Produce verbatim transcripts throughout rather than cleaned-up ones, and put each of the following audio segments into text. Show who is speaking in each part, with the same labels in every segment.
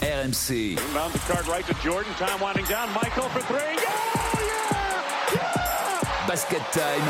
Speaker 1: R M C. Basket Time.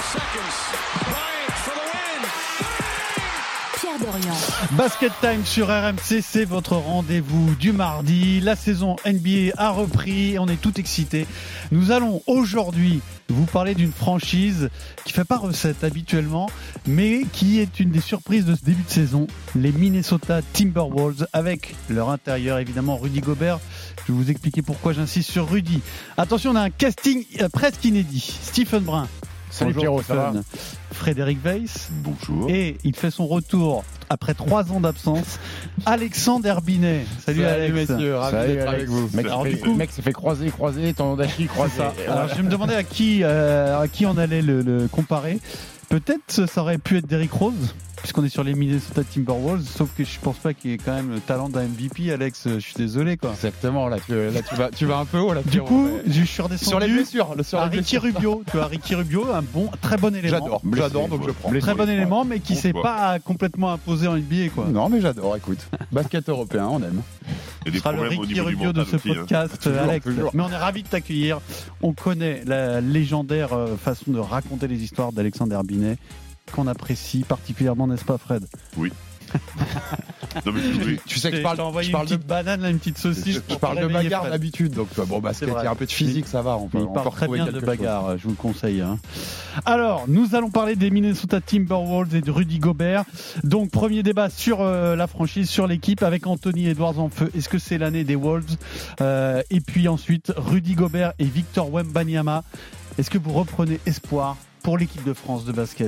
Speaker 2: Pierre Dorian.
Speaker 3: Basket Time sur R M C, c'est votre rendez-vous du mardi. La saison N B A a repris et on est tout excités. Nous allons aujourd'hui vous parler d'une franchise qui fait pas recette habituellement, mais qui est une des surprises de ce début de saison, les Minnesota Timberwolves, avec leur intérieur évidemment Rudy Gobert. Je vais vous expliquer pourquoi j'insiste sur Rudy. Attention, on a un casting presque inédit. Stephen Brun.
Speaker 4: Salut Pierrot, ça va ?
Speaker 3: Frédéric Weiss.
Speaker 4: Bonjour.
Speaker 3: Et il fait son retour après trois ans d'absence. Alexandre Binet. Salut, Salut Alex.
Speaker 4: Messieurs, ravi
Speaker 5: Salut
Speaker 4: d'être avec vous.
Speaker 5: Mec,
Speaker 3: Alors,
Speaker 5: fait,
Speaker 3: du coup,
Speaker 5: le mec s'est fait croiser, croiser, tendon d'Achille, croiser.
Speaker 3: Alors je me demandais à qui, euh, à qui on allait le, le comparer. Peut-être ça aurait pu être Derrick Rose, puisqu'on est sur les Minnesota Timberwolves, sauf que je pense pas qu'il y ait quand même le talent d'un M V P, Alex. Je suis désolé, quoi.
Speaker 5: Exactement, là tu, là, tu, vas, tu vas un peu haut. Là,
Speaker 3: du coup, mais... je suis redescendu
Speaker 5: sur les blessures. Le, sur
Speaker 3: à
Speaker 5: les
Speaker 3: Ricky
Speaker 5: blessures.
Speaker 3: Rubio. Tu vois, Ricky Rubio, un bon, très bon élément.
Speaker 5: J'adore, j'adore, donc je prends.
Speaker 3: Très
Speaker 5: Blessé,
Speaker 3: bon
Speaker 5: ouais.
Speaker 3: élément, mais qui
Speaker 4: Bon
Speaker 3: s'est
Speaker 4: choix.
Speaker 3: pas complètement imposé en N B A, quoi.
Speaker 5: Non, mais j'adore, écoute. Basket européen, on aime.
Speaker 4: Il y a des
Speaker 3: Ce sera le
Speaker 4: problèmes au
Speaker 3: Ricky
Speaker 4: niveau du
Speaker 3: Rubio de
Speaker 4: mental
Speaker 3: ce
Speaker 4: aussi, hein.
Speaker 3: podcast,
Speaker 5: Toujours,
Speaker 3: Alex.
Speaker 5: toujours.
Speaker 3: Mais on est ravis de t'accueillir. On connaît la légendaire euh, façon de raconter les histoires d'Alexandre Binet, qu'on apprécie particulièrement, n'est-ce pas, Fred ?
Speaker 4: Oui. Non, mais oui.
Speaker 5: Tu sais que je
Speaker 3: Je
Speaker 5: parle,
Speaker 3: t'ai envoyé
Speaker 5: je
Speaker 3: une
Speaker 5: parle de,
Speaker 3: petite banane, là, une petite saucisse.
Speaker 5: je
Speaker 3: pour
Speaker 5: parle
Speaker 3: te
Speaker 5: de
Speaker 3: réveiller,
Speaker 5: bagarre
Speaker 3: Fred.
Speaker 5: d'habitude, donc bon, basket, il
Speaker 3: vrai.
Speaker 5: y a un peu de physique, ça va. On peut,
Speaker 3: Il
Speaker 5: on peut
Speaker 3: parle très
Speaker 5: retrouver
Speaker 3: bien de
Speaker 5: quelque
Speaker 3: bagarre, chose. Je vous le conseille. Hein. Alors, nous allons parler des Minnesota Timberwolves et de Rudy Gobert. Donc, premier débat sur euh, la franchise, sur l'équipe, avec Anthony Edwards en feu. Est-ce que c'est l'année des Wolves ? euh, Et puis ensuite, Rudy Gobert et Victor Wembanyama. Est-ce que vous reprenez espoir pour l'équipe de France de basket ?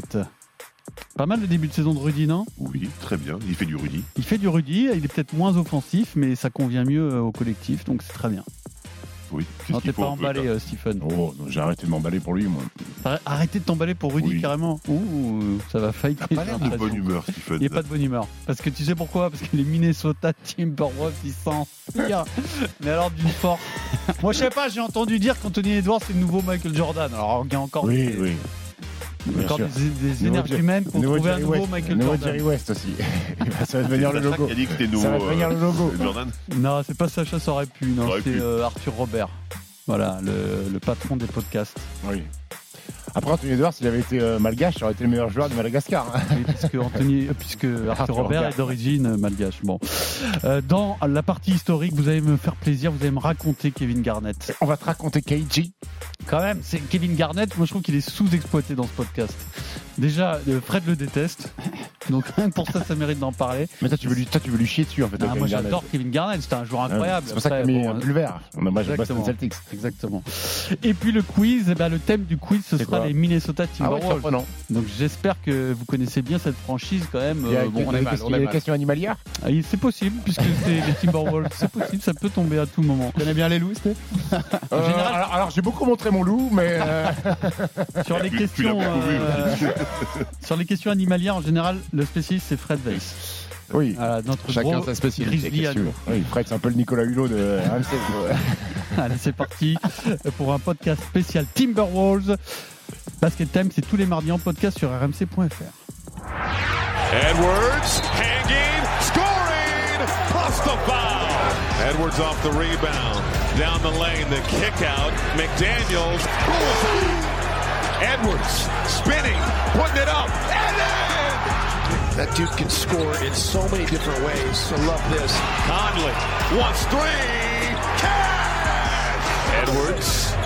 Speaker 3: Pas mal le début de saison de Rudy, non ?
Speaker 4: Oui, très bien. Il fait du Rudy.
Speaker 3: Il fait du Rudy, il est peut-être moins offensif, mais ça convient mieux au collectif, donc c'est très bien.
Speaker 4: Oui. Qu'est-ce
Speaker 3: Non,
Speaker 4: qu'il
Speaker 3: t'es pas
Speaker 4: faut un peu,
Speaker 3: emballé,
Speaker 4: là
Speaker 3: euh, Stephen.
Speaker 5: Oh, non, j'ai arrêté de m'emballer pour lui, moi.
Speaker 3: Arrêtez de t'emballer pour Rudy,
Speaker 4: Oui.
Speaker 3: carrément. Ouh, ça va fighter.
Speaker 4: Il a pas l'air
Speaker 3: j'ai
Speaker 4: de bonne
Speaker 3: l'impression.
Speaker 4: humeur, Stephen.
Speaker 3: Il n'est pas de bonne humeur. Parce que tu sais pourquoi ? Parce que les Minnesota Timberwolves, ils s'inspirent. Mais alors d'une force. Moi, je sais pas, j'ai entendu dire qu'Anthony Edwards, c'est le nouveau Michael Jordan. Alors, il y a encore
Speaker 5: Oui,
Speaker 3: des,
Speaker 5: oui.
Speaker 3: encore
Speaker 5: Bien
Speaker 3: des,
Speaker 5: sûr.
Speaker 3: des
Speaker 5: Nouveau
Speaker 3: énergies
Speaker 5: Jerry-
Speaker 3: humaines pour
Speaker 5: nouveau
Speaker 3: trouver un
Speaker 5: Jerry
Speaker 3: nouveau
Speaker 5: West.
Speaker 3: Michael
Speaker 5: Nouveau
Speaker 3: Jordan.
Speaker 5: Jerry West aussi. Ça va devenir le
Speaker 4: C'est Sacha
Speaker 5: logo.
Speaker 4: qui a dit que c'était
Speaker 5: Ça va
Speaker 4: nouveau.
Speaker 5: devenir le logo.
Speaker 4: euh, Jordan.
Speaker 3: Non, c'est pas Sacha, ça aurait pu. Non,
Speaker 4: Ça aurait
Speaker 3: c'est
Speaker 4: pu.
Speaker 3: euh, Arthur Robert. Voilà, le, le patron des podcasts.
Speaker 5: Oui. Après, Anthony Edwards, s'il avait été euh, malgache, il aurait été le meilleur joueur de Madagascar. hein.
Speaker 3: Oui, puisque, Anthony, euh, puisque Arthur
Speaker 5: Arthur
Speaker 3: Robert
Speaker 5: Robert.
Speaker 3: est d'origine euh, malgache. Bon. Euh, dans la partie historique, vous allez me faire plaisir, vous allez me raconter Kevin Garnett.
Speaker 5: On va te raconter K G.
Speaker 3: Quand même, c'est Kevin Garnett, moi je trouve qu'il est sous-exploité dans ce podcast. Déjà, euh, Fred le déteste, donc rien que pour ça, ça mérite d'en parler.
Speaker 5: Mais toi tu, veux lui, toi, tu veux lui chier dessus en fait.
Speaker 3: Ah,
Speaker 5: Kevin
Speaker 3: moi
Speaker 5: Garnett.
Speaker 3: j'adore Kevin Garnett, c'était un joueur
Speaker 5: Ouais,
Speaker 3: incroyable.
Speaker 5: C'est pour ça que
Speaker 3: Après,
Speaker 5: t'as mis
Speaker 3: bon,
Speaker 5: un
Speaker 3: euh,
Speaker 5: pulvère. On a moi j'ai Boston
Speaker 3: Exactement.
Speaker 5: Celtics.
Speaker 3: Exactement. Et puis le quiz, eh ben, le thème du quiz, ce
Speaker 5: C'est
Speaker 3: sera
Speaker 5: quoi
Speaker 3: les Minnesota
Speaker 5: Ah ouais,
Speaker 3: Timberwolves.
Speaker 5: surprenant.
Speaker 3: Donc j'espère que vous connaissez bien cette franchise quand même.
Speaker 5: Il y a,
Speaker 3: Euh, bon,
Speaker 5: il y a
Speaker 3: on
Speaker 5: des
Speaker 3: a mal,
Speaker 5: questions-
Speaker 3: on
Speaker 5: il y
Speaker 3: a
Speaker 5: a des
Speaker 3: mal.
Speaker 5: questions animalières.
Speaker 3: Ah, c'est possible, puisque c'est les Timberwolves. C'est possible, ça peut tomber à tout moment.
Speaker 5: Tu connais bien les loups, Steph
Speaker 3: En général-
Speaker 5: alors, alors, j'ai beaucoup montré mon loup, mais euh,
Speaker 3: Sur les
Speaker 4: Tu- tu l'as
Speaker 3: questions,
Speaker 4: beaucoup vu.
Speaker 3: euh, sur les questions animalières, en général, le spécialiste c'est Fred Weiss.
Speaker 5: oui.
Speaker 3: Voilà, notre
Speaker 5: Chacun
Speaker 3: gros
Speaker 5: sa spécialité.
Speaker 3: Grizzly à
Speaker 5: qu'est-ce que
Speaker 3: nous.
Speaker 5: tu veux. Oui, Fred, c'est un peu le Nicolas Hulot de R M C. quoi.
Speaker 3: Allez, c'est parti pour un podcast spécial Timberwolves. Basket Time, c'est tous les mardis en podcast sur r m c point f r.
Speaker 6: Edwards, hanging, scoring, plus the foul. Edwards off the rebound, down the lane, the kick out, McDaniels, bullseye. Edwards, spinning, putting it up, and in!
Speaker 7: That dude can score in so many different ways. I love this.
Speaker 6: Conley wants three, cash! Edwards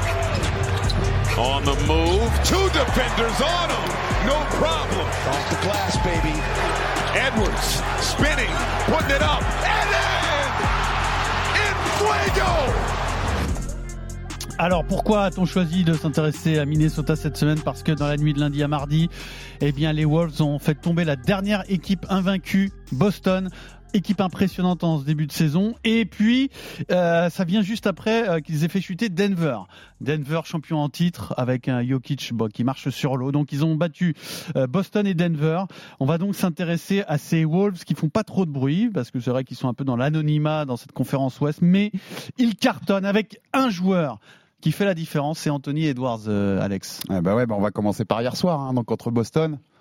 Speaker 6: on the move, two defenders on him, no problem.
Speaker 7: Off the glass, baby.
Speaker 6: Edwards spinning, putting it up, and in! In fuego!
Speaker 3: Alors pourquoi a-t-on choisi de s'intéresser à Minnesota cette semaine ? Parce que dans la nuit de lundi à mardi, eh bien les Wolves ont fait tomber la dernière équipe invaincue, Boston. Équipe impressionnante en ce début de saison. Et puis, euh, ça vient juste après euh, qu'ils aient fait chuter Denver. Denver, champion en titre, avec un Jokic bon, qui marche sur l'eau. Donc, ils ont battu euh, Boston et Denver. On va donc s'intéresser à ces Wolves qui font pas trop de bruit, parce que c'est vrai qu'ils sont un peu dans l'anonymat dans cette conférence Ouest, mais ils cartonnent avec un joueur qui fait la différence, c'est Anthony Edwards, euh, Alex.
Speaker 5: Ah bah ouais, bah on va commencer par hier soir, hein, donc contre Boston.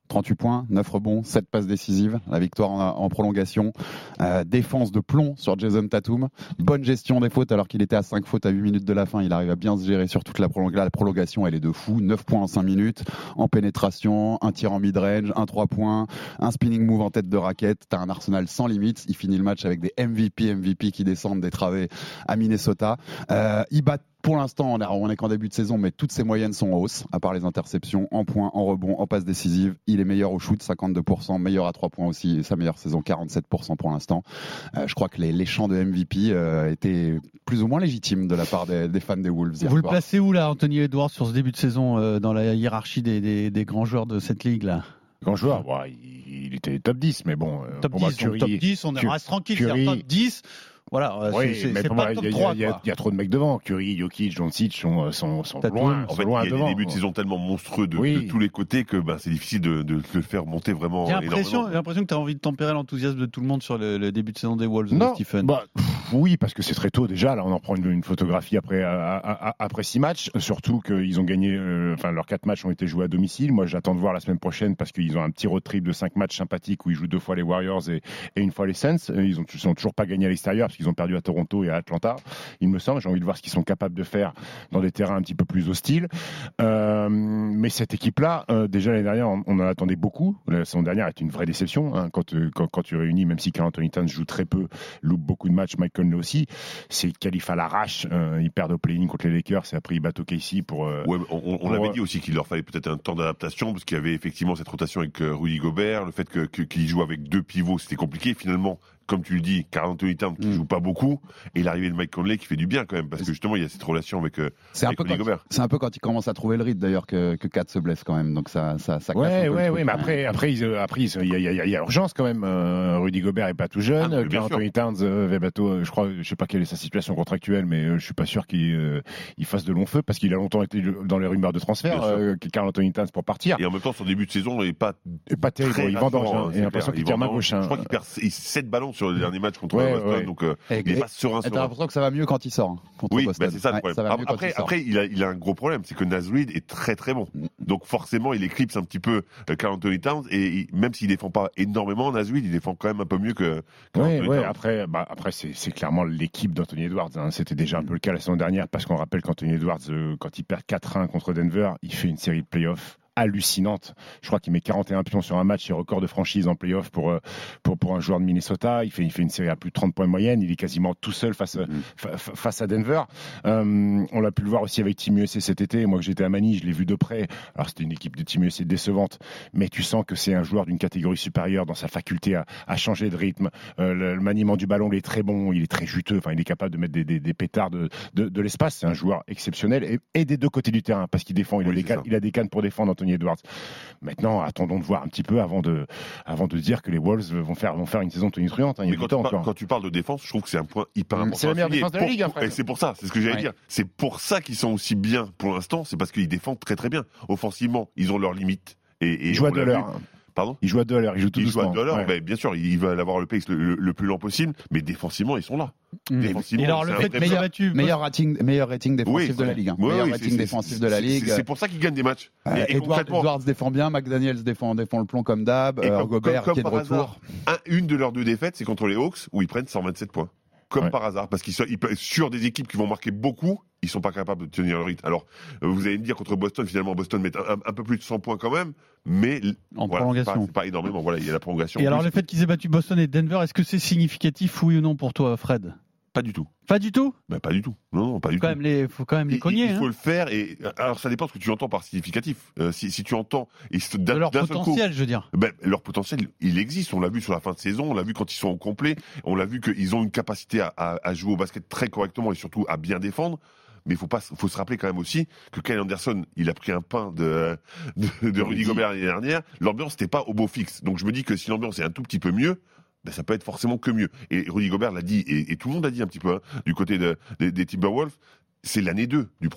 Speaker 2: trente-huit points, neuf rebonds, sept passes décisives, la victoire en, en prolongation, euh, défense de plomb sur Jason Tatum, bonne gestion des fautes alors qu'il était à cinq fautes à huit minutes de la fin, il arrive à bien se gérer sur toute la, prolong- la prolongation, elle est de fou, neuf points en cinq minutes, en pénétration, un tir en mid-range, un trois points, un spinning move en tête de raquette, t'as un arsenal sans limites, il finit le match avec des M V P, M V P qui descendent des travées à Minnesota, euh, il bat pour l'instant, on est, on est qu'en début de saison, mais toutes ses moyennes sont en hausse, à part les interceptions, en points, en rebonds, en passes décisives. Il est meilleur au shoot, cinquante-deux pour cent, meilleur à trois points aussi, sa meilleure saison, quarante-sept pour cent pour l'instant. Euh, je crois que les, les chants de M V P euh, étaient plus ou moins légitimes de la part des, des fans des Wolves.
Speaker 3: Vous le placez où là, Anthony Edwards, sur ce début de saison, euh, dans la hiérarchie des, des, des grands joueurs de cette ligue là?
Speaker 5: Grand joueur, ouais, il, il était top dix, mais bon.
Speaker 3: Top
Speaker 5: pour
Speaker 3: dix,
Speaker 5: moi, Curry,
Speaker 3: top dix, on
Speaker 5: Curry,
Speaker 3: reste tranquille,
Speaker 5: Curry,
Speaker 3: c'est top dix. Voilà,
Speaker 5: oui,
Speaker 3: c'est,
Speaker 5: mais
Speaker 3: c'est
Speaker 5: pour
Speaker 3: pas
Speaker 5: moi,
Speaker 3: top
Speaker 5: il y,
Speaker 3: trois.
Speaker 5: y, y, y a trop de mecs devant. Curry, Jokic, Doncic sont, sont, sont
Speaker 3: Tatum.
Speaker 5: loin,
Speaker 4: En
Speaker 5: sont
Speaker 4: fait,
Speaker 5: loin
Speaker 4: il y a
Speaker 5: devant.
Speaker 4: des débuts de saison tellement monstrueux de,
Speaker 5: Oui.
Speaker 4: de tous les côtés que ben, c'est difficile de, de, de le faire monter vraiment
Speaker 3: J'ai l'impression,
Speaker 4: énormément.
Speaker 3: j'ai l'impression que tu as envie de tempérer l'enthousiasme de tout le monde sur le, le début de saison des Wolves,
Speaker 5: Non,
Speaker 3: Stephen.
Speaker 5: bah, pff, oui, parce que c'est très tôt déjà. Là, on en prend une, une photographie après, à, à, à, après six matchs. Surtout qu'ils ont gagné, euh, enfin, leurs quatre matchs ont été joués à domicile. Moi, j'attends de voir la semaine prochaine parce qu'ils ont un petit road trip de cinq matchs sympathiques où ils jouent deux fois les Warriors et, et une fois les Suns. Ils ont, ils ont toujours pas gagné à l'extérieur parce qu'ils ont perdu à Toronto et à Atlanta. Il me semble, j'ai envie de voir ce qu'ils sont capables de faire dans des terrains un petit peu plus hostiles. Euh, mais cette équipe-là, euh, déjà l'année dernière, on, on en attendait beaucoup. La saison dernière est une vraie déception. Hein, quand, quand, quand tu réunis, même si Karl Anthony Towns joue très peu, loupe beaucoup de matchs, Mike Conley aussi, c'est qualif à l'arrache. Euh, ils perdent au play-in contre les Lakers et après ils battent au K C pour. Euh,
Speaker 4: Ouais, on, on
Speaker 5: pour,
Speaker 4: avait
Speaker 5: euh,
Speaker 4: dit aussi qu'il leur fallait peut-être un temps d'adaptation parce qu'il y avait effectivement cette rotation avec euh, Rudy Gobert, le fait que, que, qu'il joue avec deux pivots, c'était compliqué. Finalement, comme tu le dis, Karl Anthony Towns qui
Speaker 2: Mm.
Speaker 4: joue pas beaucoup et l'arrivée de Mike Conley qui fait du bien quand même parce que justement il y a cette relation avec, euh,
Speaker 2: C'est un,
Speaker 4: avec
Speaker 2: peu
Speaker 4: Rudy
Speaker 2: quand,
Speaker 4: Gobert.
Speaker 2: c'est un peu quand il commence à trouver le rythme d'ailleurs que, que Kat se blesse quand même, donc ça, ça, ça casse un
Speaker 5: Ouais,
Speaker 2: peu le
Speaker 5: ouais,
Speaker 2: truc,
Speaker 5: ouais, mais
Speaker 2: hein.
Speaker 5: après, après, ils, euh, après, ils- il y a, il y a, il y a urgence quand même. Euh, Rudy Gobert est pas tout jeune.
Speaker 4: Ah, mais bien
Speaker 5: Karl
Speaker 4: sûr.
Speaker 5: Anthony Towns, euh, va bientôt, euh, je crois, je sais pas quelle est sa situation contractuelle, mais euh, je suis pas sûr qu'il euh, il fasse de long feu parce qu'il a longtemps été dans les rumeurs de transfert.
Speaker 4: Bien sûr.
Speaker 5: Euh, Karl Anthony Towns pour partir.
Speaker 4: Et en même temps, son début de saison n'est pas
Speaker 5: Et pas terrible.
Speaker 4: très
Speaker 5: Il vendange.
Speaker 4: rassurant,
Speaker 5: Hein,
Speaker 4: c'est
Speaker 5: et l'impression
Speaker 4: clair.
Speaker 5: qu'il
Speaker 4: Il
Speaker 5: tire main
Speaker 4: vendange.
Speaker 5: gauche. Hein.
Speaker 4: Je crois qu'il perd sept ballons sur le dernier match contre
Speaker 5: Ouais,
Speaker 4: Boston,
Speaker 5: ouais.
Speaker 4: donc euh,
Speaker 2: Et-
Speaker 4: il n'est
Speaker 2: et-
Speaker 4: pas serein.
Speaker 2: et T'as
Speaker 4: serein.
Speaker 2: l'impression que ça va mieux quand il sort hein, contre
Speaker 4: Oui,
Speaker 2: Boston.
Speaker 4: bah c'est ça le
Speaker 2: Ouais,
Speaker 4: problème.
Speaker 2: ça va mieux quand
Speaker 4: Après,
Speaker 2: il sort.
Speaker 4: après il, a, il a un gros problème, c'est que Naz Reid est très très bon. Donc forcément, il éclipse un petit peu euh, Karl Anthony Towns et il- même s'il défend pas énormément, Naz Reid, il défend quand même un peu mieux que Karl
Speaker 5: Ouais,
Speaker 4: Anthony
Speaker 5: ouais,
Speaker 4: Towns.
Speaker 5: après, bah, après c'est, c'est clairement l'équipe d'Anthony Edwards. Hein. C'était déjà un peu le cas la saison dernière parce qu'on rappelle qu'Anthony Edwards, euh, quand il perd quatre un contre Denver, il fait une série de playoffs hallucinante. Je crois qu'il met quarante et un pions sur un match, c'est record de franchise en playoff pour, euh, pour, pour un joueur de Minnesota. Il fait, il fait une série à plus de trente points de moyenne. Il est quasiment tout seul face,
Speaker 2: Mm.
Speaker 5: fa- fa- face à Denver. Euh, on l'a pu le voir aussi avec Team U S A cet été. Moi, que j'étais à Manille, je l'ai vu de près. Alors, c'était une équipe de Team U S A décevante, mais tu sens que c'est un joueur d'une catégorie supérieure dans sa faculté à, à changer de rythme. Euh, le, le maniement du ballon, il est très bon, il est très juteux. Enfin, il est capable de mettre des, des, des pétards de, de, de l'espace. C'est un joueur exceptionnel et, et des deux côtés du terrain parce qu'il défend. Il,
Speaker 4: Oui,
Speaker 5: a des
Speaker 4: c'est
Speaker 5: cannes,
Speaker 4: ça.
Speaker 5: il a des cannes pour défendre Anthony Edwards. Maintenant, attendons de voir un petit peu avant de, avant de dire que les Wolves vont faire, vont faire une saison tonitruante. Hein. Il y
Speaker 4: Mais
Speaker 5: a
Speaker 4: quand
Speaker 5: du temps
Speaker 4: tu, parles,
Speaker 5: encore.
Speaker 4: quand tu parles de défense, je trouve que c'est un point hyper
Speaker 5: Mm.
Speaker 4: important.
Speaker 5: C'est la meilleure
Speaker 4: à souligner.
Speaker 5: défense de la
Speaker 4: Pour-
Speaker 5: Ligue, hein,
Speaker 4: pour-
Speaker 5: Fred.
Speaker 4: Et c'est pour ça, c'est ce que j'allais
Speaker 2: Ouais.
Speaker 4: dire. C'est pour ça qu'ils sont aussi bien pour l'instant, c'est parce qu'ils défendent très très bien. Offensivement, ils ont leurs limites. Et, et
Speaker 5: Il joue à
Speaker 4: on l'a
Speaker 5: deux
Speaker 4: vu.
Speaker 5: l'heure.
Speaker 4: Pardon
Speaker 5: Il joue à deux à l'heure. Il joue tout
Speaker 4: Ils jouent à
Speaker 5: doucement.
Speaker 4: deux heures,
Speaker 5: Ouais.
Speaker 4: ben, bien sûr, ils veulent avoir le pace le, le- le plus lent possible, mais défensivement, ils sont là.
Speaker 3: Mm.
Speaker 4: Défensivement,
Speaker 3: Et alors,
Speaker 4: c'est
Speaker 3: le
Speaker 4: un
Speaker 3: fait
Speaker 4: vrai
Speaker 3: qu'ils aient
Speaker 2: meilleur-
Speaker 3: battu
Speaker 2: Meilleur rating, meilleur rating défensif
Speaker 4: Oui,
Speaker 2: de la Ligue. hein.
Speaker 4: oui,
Speaker 2: meilleur
Speaker 4: oui,
Speaker 2: rating
Speaker 4: c'est-
Speaker 2: défensif
Speaker 4: c'est-
Speaker 2: de la
Speaker 4: c'est-
Speaker 2: Ligue.
Speaker 4: C'est pour ça qu'ils gagnent des matchs.
Speaker 2: Euh,
Speaker 4: Et, et
Speaker 2: Edward,
Speaker 4: concrètement,
Speaker 2: Edwards défend bien, McDaniels défend, défend le plomb comme d'hab,
Speaker 4: et
Speaker 2: euh,
Speaker 4: comme-
Speaker 2: Gobert
Speaker 4: comme-
Speaker 2: qui est de
Speaker 4: comme par
Speaker 2: retour.
Speaker 4: hasard, un- une de leurs deux défaites, c'est contre les Hawks, où ils prennent cent vingt-sept points. Comme
Speaker 5: Ouais.
Speaker 4: par hasard, parce qu'ils sont ils peuvent- sur des équipes qui vont marquer beaucoup, ils sont pas capables de tenir le rythme. Alors, euh, vous allez me dire contre Boston, finalement, Boston met un, un peu plus de cent points quand même, mais
Speaker 3: En
Speaker 4: voilà,
Speaker 3: prolongation.
Speaker 4: c'est pas, c'est pas énormément. Voilà, il y a la prolongation.
Speaker 3: Et
Speaker 4: en
Speaker 3: alors,
Speaker 4: plus.
Speaker 3: le fait qu'ils aient battu Boston et Denver, est-ce que c'est significatif, oui ou non, pour toi, Fred?
Speaker 4: Pas du tout.
Speaker 3: Pas du tout.
Speaker 4: Ben, pas du tout. Non, non, pas du
Speaker 3: Faut quand
Speaker 4: tout.
Speaker 3: même les, faut quand même les
Speaker 4: Il-
Speaker 3: cogner.
Speaker 4: il faut
Speaker 3: hein.
Speaker 4: le faire et alors ça dépend de ce que tu entends par significatif. Euh, si, si tu entends et si- d'un,
Speaker 3: De leur
Speaker 4: d'un seul coup,
Speaker 3: potentiel, je veux dire.
Speaker 4: ben, leur potentiel, il existe. On l'a vu sur la fin de saison, on l'a vu quand ils sont au complet, on l'a vu qu'ils ont une capacité à, à, à jouer au basket très correctement et surtout à bien défendre. Mais il faut pas, faut se rappeler quand même aussi que Kyle Anderson, il a pris un pain de, de, de Rudy Gobert l'année dernière. L'ambiance n'était pas au beau fixe. Donc je me dis que si l'ambiance est un tout petit peu mieux, ben ça peut être forcément que mieux. Et Rudy Gobert l'a dit, et, et tout le monde l'a dit un petit peu, hein, du côté de, des, des Timberwolves, c'est l'année deux du projet.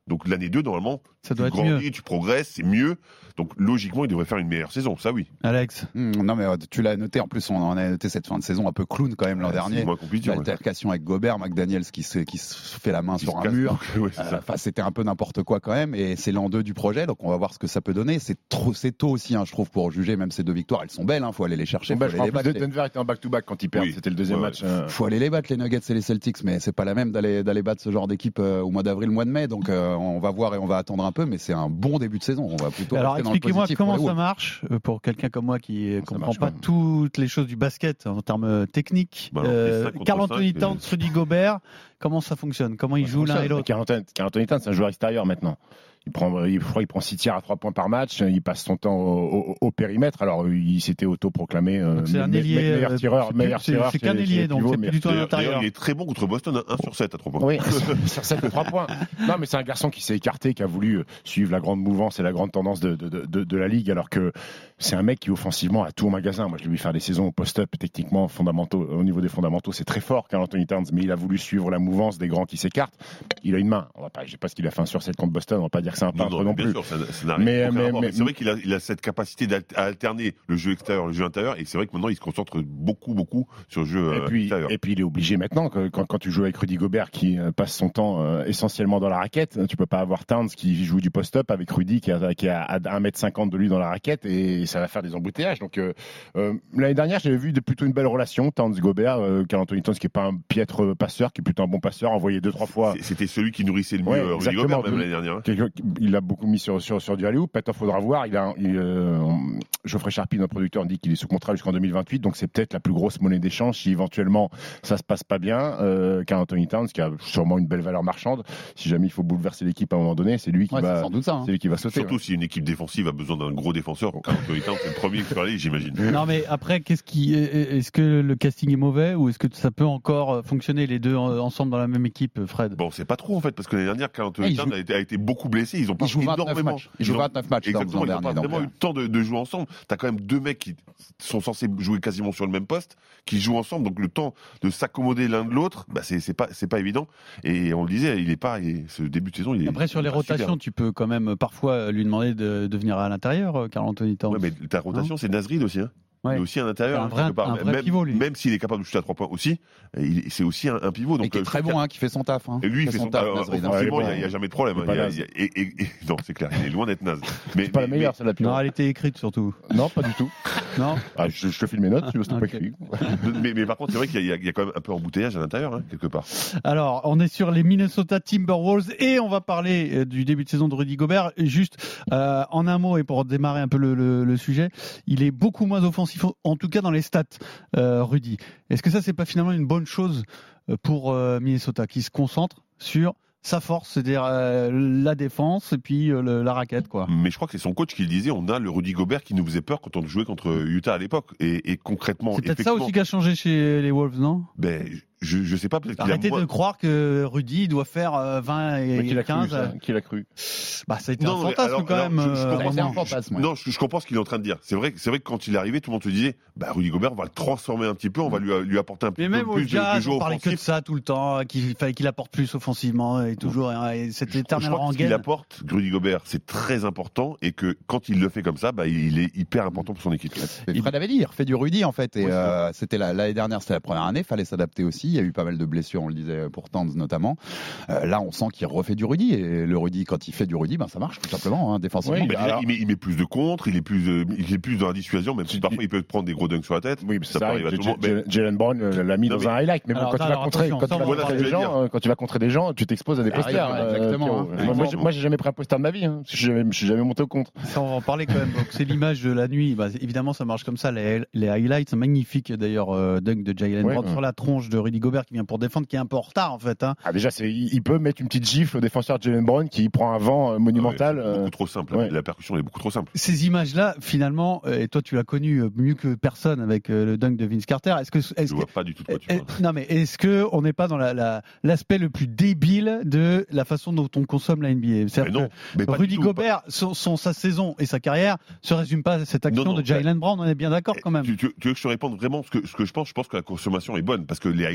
Speaker 4: Donc l'année deux, normalement,
Speaker 3: ça doit
Speaker 4: tu
Speaker 3: être
Speaker 4: grandis,
Speaker 3: mieux.
Speaker 4: tu progresses, c'est mieux. Donc logiquement, il devrait faire une meilleure saison, ça oui.
Speaker 3: Alex.
Speaker 2: Mmh, non mais euh, tu l'as noté, en plus on en a noté cette fin de saison un peu clown quand même l'an
Speaker 4: Ouais,
Speaker 2: dernier.
Speaker 4: c'est moins compliqué, ouais.
Speaker 2: L'altercation avec Gobert, McDaniels qui se, qui se fait la main
Speaker 4: Il
Speaker 2: sur
Speaker 4: se
Speaker 2: un
Speaker 4: casse,
Speaker 2: mur.
Speaker 4: donc, ouais, c'est ça.
Speaker 2: Enfin, c'était un peu n'importe quoi quand même, et c'est l'an deux du projet, donc on va voir ce que ça peut donner. C'est trop, c'est tôt aussi, hein, je trouve, pour juger. Même ces deux victoires, elles sont belles, hein, faut aller les chercher. Faut
Speaker 5: Bah,
Speaker 2: aller
Speaker 5: je crois
Speaker 2: les
Speaker 5: que
Speaker 2: battre. Les...
Speaker 5: Denver était en back-to-back quand ils perdent.
Speaker 4: Oui.
Speaker 5: C'était le deuxième
Speaker 4: Ouais,
Speaker 5: match. euh,
Speaker 2: Faut aller les battre, les Nuggets et les Celtics, mais c'est pas la même d'aller d'aller battre ce genre d'équipe euh, au mois d'avril, mois de mai. Donc euh, on va voir et on va attendre un peu, mais c'est un bon début de saison. On va plutôt.
Speaker 3: Alors
Speaker 2: rester dans le
Speaker 3: expliquez-moi
Speaker 2: positif
Speaker 3: comment
Speaker 2: pour les
Speaker 3: ça
Speaker 2: Wolves.
Speaker 3: marche euh, pour quelqu'un comme moi qui ne comprend
Speaker 5: marche
Speaker 3: pas
Speaker 5: pas.
Speaker 3: toutes les choses du basket en termes techniques.
Speaker 4: Bah, alors,
Speaker 3: Euh,
Speaker 4: les cinq contre
Speaker 3: Karl Anthony
Speaker 4: cinq,
Speaker 3: Towns, Rudy Gobert, comment ça fonctionne? Comment ils jouent l'un et l'autre?
Speaker 5: Karl Anthony Towns, c'est un joueur extérieur maintenant. Il prend, il, je crois, il prend six tirs à trois points par match. Il passe son temps au, au, au périmètre. Alors, il s'était auto-proclamé euh,
Speaker 3: Donc c'est un
Speaker 5: me-
Speaker 3: ailier,
Speaker 5: me- meilleur
Speaker 3: euh,
Speaker 5: tireur,
Speaker 3: c'est
Speaker 5: meilleur
Speaker 3: plus- c'est-
Speaker 5: tireur.
Speaker 3: c'est
Speaker 5: chez-
Speaker 3: qu'un
Speaker 5: chez
Speaker 3: ailier,
Speaker 5: les
Speaker 3: donc
Speaker 5: pivots,
Speaker 3: c'est
Speaker 5: mais-
Speaker 3: plus du tout à
Speaker 4: D'ailleurs, d'ailleurs,
Speaker 3: l'intérieur.
Speaker 4: il est très bon contre Boston, un sur sept à trois points.
Speaker 5: Oui, sur sept de trois points. Non, mais c'est un garçon qui s'est écarté, qui a voulu suivre la grande mouvance et la grande tendance de, de, de, de la ligue, alors que c'est un mec qui offensivement a tout au magasin. Moi, je l'ai vu faire des saisons au post-up, techniquement, fondamentaux, au niveau des fondamentaux, c'est très fort, Karl Anthony Towns, mais il a voulu suivre la mouvance des grands qui s'écartent. Il a une main. On va pas, je sais pas ce qu'il a fait un sur sept contre Boston, on va pas dire que c'est un
Speaker 4: Non,
Speaker 5: peintre
Speaker 4: non,
Speaker 5: non,
Speaker 4: bien
Speaker 5: plus.
Speaker 4: sûr, ça, ça n'a
Speaker 5: Mais-
Speaker 4: aucun
Speaker 5: mais-
Speaker 4: rapport.
Speaker 5: mais-
Speaker 4: Mais c'est vrai qu'il a, il a cette capacité à alterner le jeu extérieur et le jeu intérieur, et c'est vrai que maintenant il se concentre beaucoup, beaucoup sur le jeu
Speaker 5: Et
Speaker 4: euh,
Speaker 5: puis,
Speaker 4: extérieur.
Speaker 5: et puis il est obligé maintenant, que, quand, quand tu joues avec Rudy Gobert qui euh, passe son temps euh, essentiellement dans la raquette, tu peux pas avoir Towns qui joue du post-up avec Rudy qui est qui a à un mètre cinquante de lui dans la raquette, et ça va faire des embouteillages. Donc euh, euh, l'année dernière, j'avais vu de, plutôt une belle relation, Towns-Gobert, euh, Karl Anthony Towns qui est pas un piètre passeur, qui est plutôt un bon passeur, envoyé deux, trois fois.
Speaker 4: C'est- C'était celui qui nourrissait le mieux
Speaker 5: Ouais,
Speaker 4: euh, Rudy
Speaker 5: exactement.
Speaker 4: Gobert, même l'année dernière. hein.
Speaker 5: Quelqu'un qui- Il a beaucoup mis sur, sur, sur du alley-oop. Maintenant, il faudra voir. Il a, il, euh, Geoffrey Charpie, notre producteur, dit qu'il est sous contrat jusqu'en deux mille vingt-huit. Donc, c'est peut-être la plus grosse monnaie d'échange si éventuellement ça se passe pas bien. Euh, Karl Anthony Towns, qui a sûrement une belle valeur marchande. Si jamais il faut bouleverser l'équipe à un moment donné, c'est lui qui
Speaker 2: Ouais, c'est
Speaker 5: va,
Speaker 2: sans doute ça. hein.
Speaker 5: c'est lui qui va sauter.
Speaker 4: Surtout
Speaker 5: ouais.
Speaker 4: si une équipe défensive a besoin d'un gros défenseur, Karl Anthony Towns, c'est le premier qui peut aller, j'imagine.
Speaker 3: Non mais après, qu'est-ce qui, est-ce que le casting est mauvais ou est-ce que ça peut encore fonctionner les deux en- ensemble dans la même équipe, Fred?
Speaker 4: Bon, c'est pas trop en fait, parce que l'année dernière, Karl Anthony
Speaker 2: Ah, il
Speaker 4: Towns
Speaker 2: joue-
Speaker 4: a été, a été beaucoup blessé. Ils ont pas
Speaker 2: Il joue vingt-neuf
Speaker 4: énormément.
Speaker 2: matchs. Il joue
Speaker 4: ont-
Speaker 2: vingt-neuf matchs, Towns,
Speaker 4: Exactement,
Speaker 2: l'an
Speaker 4: ils n'ont pas
Speaker 2: dernier,
Speaker 4: vraiment
Speaker 2: donc,
Speaker 4: eu le temps de, de jouer ensemble. T'as quand même deux mecs qui sont censés jouer quasiment sur le même poste, qui jouent ensemble, donc le temps de s'accommoder l'un de l'autre, bah c'est c'est pas c'est pas évident. Et on le disait, il est pas, il- ce début de saison, il est
Speaker 3: Après sur
Speaker 4: il
Speaker 3: les
Speaker 4: est pas
Speaker 3: rotations,
Speaker 4: super.
Speaker 3: tu peux quand même parfois lui demander de, de venir à l'intérieur, Karl Anthony Towns.
Speaker 4: Ouais, mais ta rotation, c'est Nasrid aussi. Hein.
Speaker 3: Ouais.
Speaker 4: Il est aussi un intérieur.
Speaker 3: C'est un
Speaker 4: hein,
Speaker 3: vrai-
Speaker 4: quelque part.
Speaker 3: un vrai
Speaker 4: même,
Speaker 3: pivot, lui.
Speaker 4: même s'il est capable de shooter à trois points aussi, il- c'est aussi un, un pivot. Donc,
Speaker 2: Et qui est
Speaker 4: euh,
Speaker 2: très
Speaker 4: je
Speaker 2: bon,
Speaker 4: trouve
Speaker 2: hein, qui fait son taf. Hein.
Speaker 4: Et lui, il fait son taf.
Speaker 2: Nasrid, hein.
Speaker 4: Offensivement,
Speaker 5: Ouais,
Speaker 4: il n'y a, a jamais de problème.
Speaker 5: il est
Speaker 4: hein.
Speaker 5: pas
Speaker 4: Il y a- il y a- et- et- et- non, c'est clair, il est loin d'être naze. Mais,
Speaker 5: C'est pas la
Speaker 4: mais-
Speaker 5: meilleure, c'est la pire.
Speaker 3: Non, elle était écrite surtout.
Speaker 5: Non, pas du tout.
Speaker 3: Non.
Speaker 5: Ah, je, je te file mes notes, tu veux, c'est pas
Speaker 3: Ok.
Speaker 5: écrit.
Speaker 4: mais, mais- mais par contre, c'est vrai qu'il y, a- il y a quand même un peu embouteillage à l'intérieur, hein, quelque part.
Speaker 3: Alors, on est sur les Minnesota Timberwolves et on va parler euh, du début de saison de Rudy Gobert. Et juste euh, en un mot et pour démarrer un peu le, le- le sujet, il est beaucoup moins offensif, en tout cas dans les stats, euh, Rudy. Est-ce que ça, c'est pas finalement une bonne chose euh, pour euh, Minnesota qui se concentre sur sa force, c'est-à-dire euh, la défense et puis euh, le- la raquette, quoi.
Speaker 4: Mais je crois que c'est son coach qui le disait, on a le Rudy Gobert qui nous faisait peur quand on jouait contre Utah à l'époque. Et, et concrètement,
Speaker 3: C'est peut-être ça
Speaker 4: effectivement,
Speaker 3: aussi qui a changé chez les Wolves, non?
Speaker 4: ben, je, je sais pas, peut-être qu'il a
Speaker 3: Arrêtez
Speaker 4: moins-
Speaker 3: de croire que Rudy doit faire euh, vingt
Speaker 5: Mais
Speaker 3: et
Speaker 5: qui l'a cru,
Speaker 3: quinze.
Speaker 5: ça Qui l'a cru
Speaker 3: Bah, ça a été
Speaker 4: Non,
Speaker 3: un
Speaker 4: mais
Speaker 3: fantasme
Speaker 4: alors-
Speaker 3: quand
Speaker 4: alors,
Speaker 3: même.
Speaker 4: je- je
Speaker 3: euh,
Speaker 4: comprends-
Speaker 2: C'est un
Speaker 3: Raymond.
Speaker 2: fantasme. ouais.
Speaker 4: Non, je, je comprends ce qu'il est en train de dire. C'est vrai, c'est vrai que quand il est arrivé, tout le monde se disait, bah, Rudy Gobert, on va le transformer un petit peu, on va lui, lui apporter un petit
Speaker 3: Mais
Speaker 4: peu
Speaker 3: même au
Speaker 4: plus de, de
Speaker 3: Jazz,
Speaker 4: jeu
Speaker 3: on parlait que de
Speaker 4: offensif.
Speaker 3: ça tout le temps, qu'il fallait qu'il apporte plus offensivement et toujours et cette
Speaker 4: Je, je
Speaker 3: éternelle
Speaker 4: crois que ce qu'il
Speaker 3: rengaine.
Speaker 4: apporte, Rudy Gobert, c'est très important et que quand il le fait comme ça, bah, il est hyper important pour son équipe.
Speaker 2: Et Fred avait dit, il refait du Rudy en fait. Et
Speaker 4: Oui, c'est
Speaker 2: euh, c'était la- l'année dernière, c'était la première année, fallait s'adapter aussi. Il y a eu pas mal de blessures, on le disait pour Towns notamment. Euh, là, on sent qu'il refait du Rudy. Et le Rudy, quand il fait du Rudy, ben ça marche tout simplement, hein, défensivement.
Speaker 5: Oui,
Speaker 4: Bah, déjà,
Speaker 5: alors-
Speaker 4: il, met, il met plus de contre, il est plus, euh, il est plus dans la dissuasion, même si
Speaker 5: Tu-
Speaker 4: parfois il peut prendre des gros dunks sur la tête.
Speaker 5: Oui, mais
Speaker 4: ça
Speaker 5: ça
Speaker 4: peut
Speaker 5: arrive.
Speaker 4: arriver à tout le monde. Mais-
Speaker 5: Jalen Jalen Brown euh, l'a mis
Speaker 4: Non,
Speaker 5: dans
Speaker 4: mais-
Speaker 5: un highlight, mais bon,
Speaker 3: Alors,
Speaker 5: quand tu vas
Speaker 3: alors,
Speaker 5: contrer,
Speaker 3: attention,
Speaker 5: quand tu
Speaker 3: ça,
Speaker 5: vas
Speaker 3: on va
Speaker 5: contrer
Speaker 4: parler
Speaker 5: des
Speaker 4: de
Speaker 5: gens,
Speaker 4: dire.
Speaker 5: euh, quand tu vas contrer des gens, tu t'exposes à des
Speaker 2: Ah,
Speaker 5: posters.
Speaker 2: ouais,
Speaker 5: euh,
Speaker 2: exactement,
Speaker 5: Pierrot.
Speaker 2: hein.
Speaker 5: Moi, moi,
Speaker 2: Exactement.
Speaker 5: j'ai- moi, j'ai jamais pris un poster de ma vie. Hein. Je suis jamais- je suis jamais monté au contre.
Speaker 3: Ça, on va en parler quand même. Donc, c'est l'image de la nuit. Bah, évidemment, ça marche comme ça. Les, les highlights sont magnifiques. D'ailleurs, euh, dunk de Jalen
Speaker 5: Ouais,
Speaker 3: Brown
Speaker 5: ouais.
Speaker 3: sur la tronche de Rudy Gobert qui vient pour défendre, qui est un peu en retard en fait. Hein.
Speaker 5: Ah, déjà, c'est, il il peut mettre une petite gifle au défenseur Jalen Brown qui prend un vent euh, monumental.
Speaker 4: Ouais, c'est
Speaker 5: euh,
Speaker 4: beaucoup trop simple.
Speaker 5: ouais.
Speaker 4: La percussion elle est beaucoup trop simple.
Speaker 3: Ces images-là, finalement, euh, et toi, tu l'as connu euh, mieux que personne avec euh, le dunk de Vince Carter. Est-ce que,
Speaker 4: Je
Speaker 3: est-ce que
Speaker 4: vois pas du tout de quoi tu
Speaker 3: Eh,
Speaker 4: parles.
Speaker 3: eh, non mais est-ce que on n'est pas dans la, la- l'aspect le plus débile de la façon dont on consomme la N B A?
Speaker 4: Mais
Speaker 3: C'est-à-dire
Speaker 4: non, mais
Speaker 3: que
Speaker 4: pas
Speaker 3: Rudy
Speaker 4: du tout.
Speaker 3: Gobert, son, son- sa saison et sa carrière se résument pas à cette action
Speaker 4: Non, non,
Speaker 3: de Jalen Brown. On est bien d'accord quand même.
Speaker 4: Tu, tu- tu veux que je te réponde vraiment ce que, ce que je pense? Je pense que la consommation est bonne parce que les highlights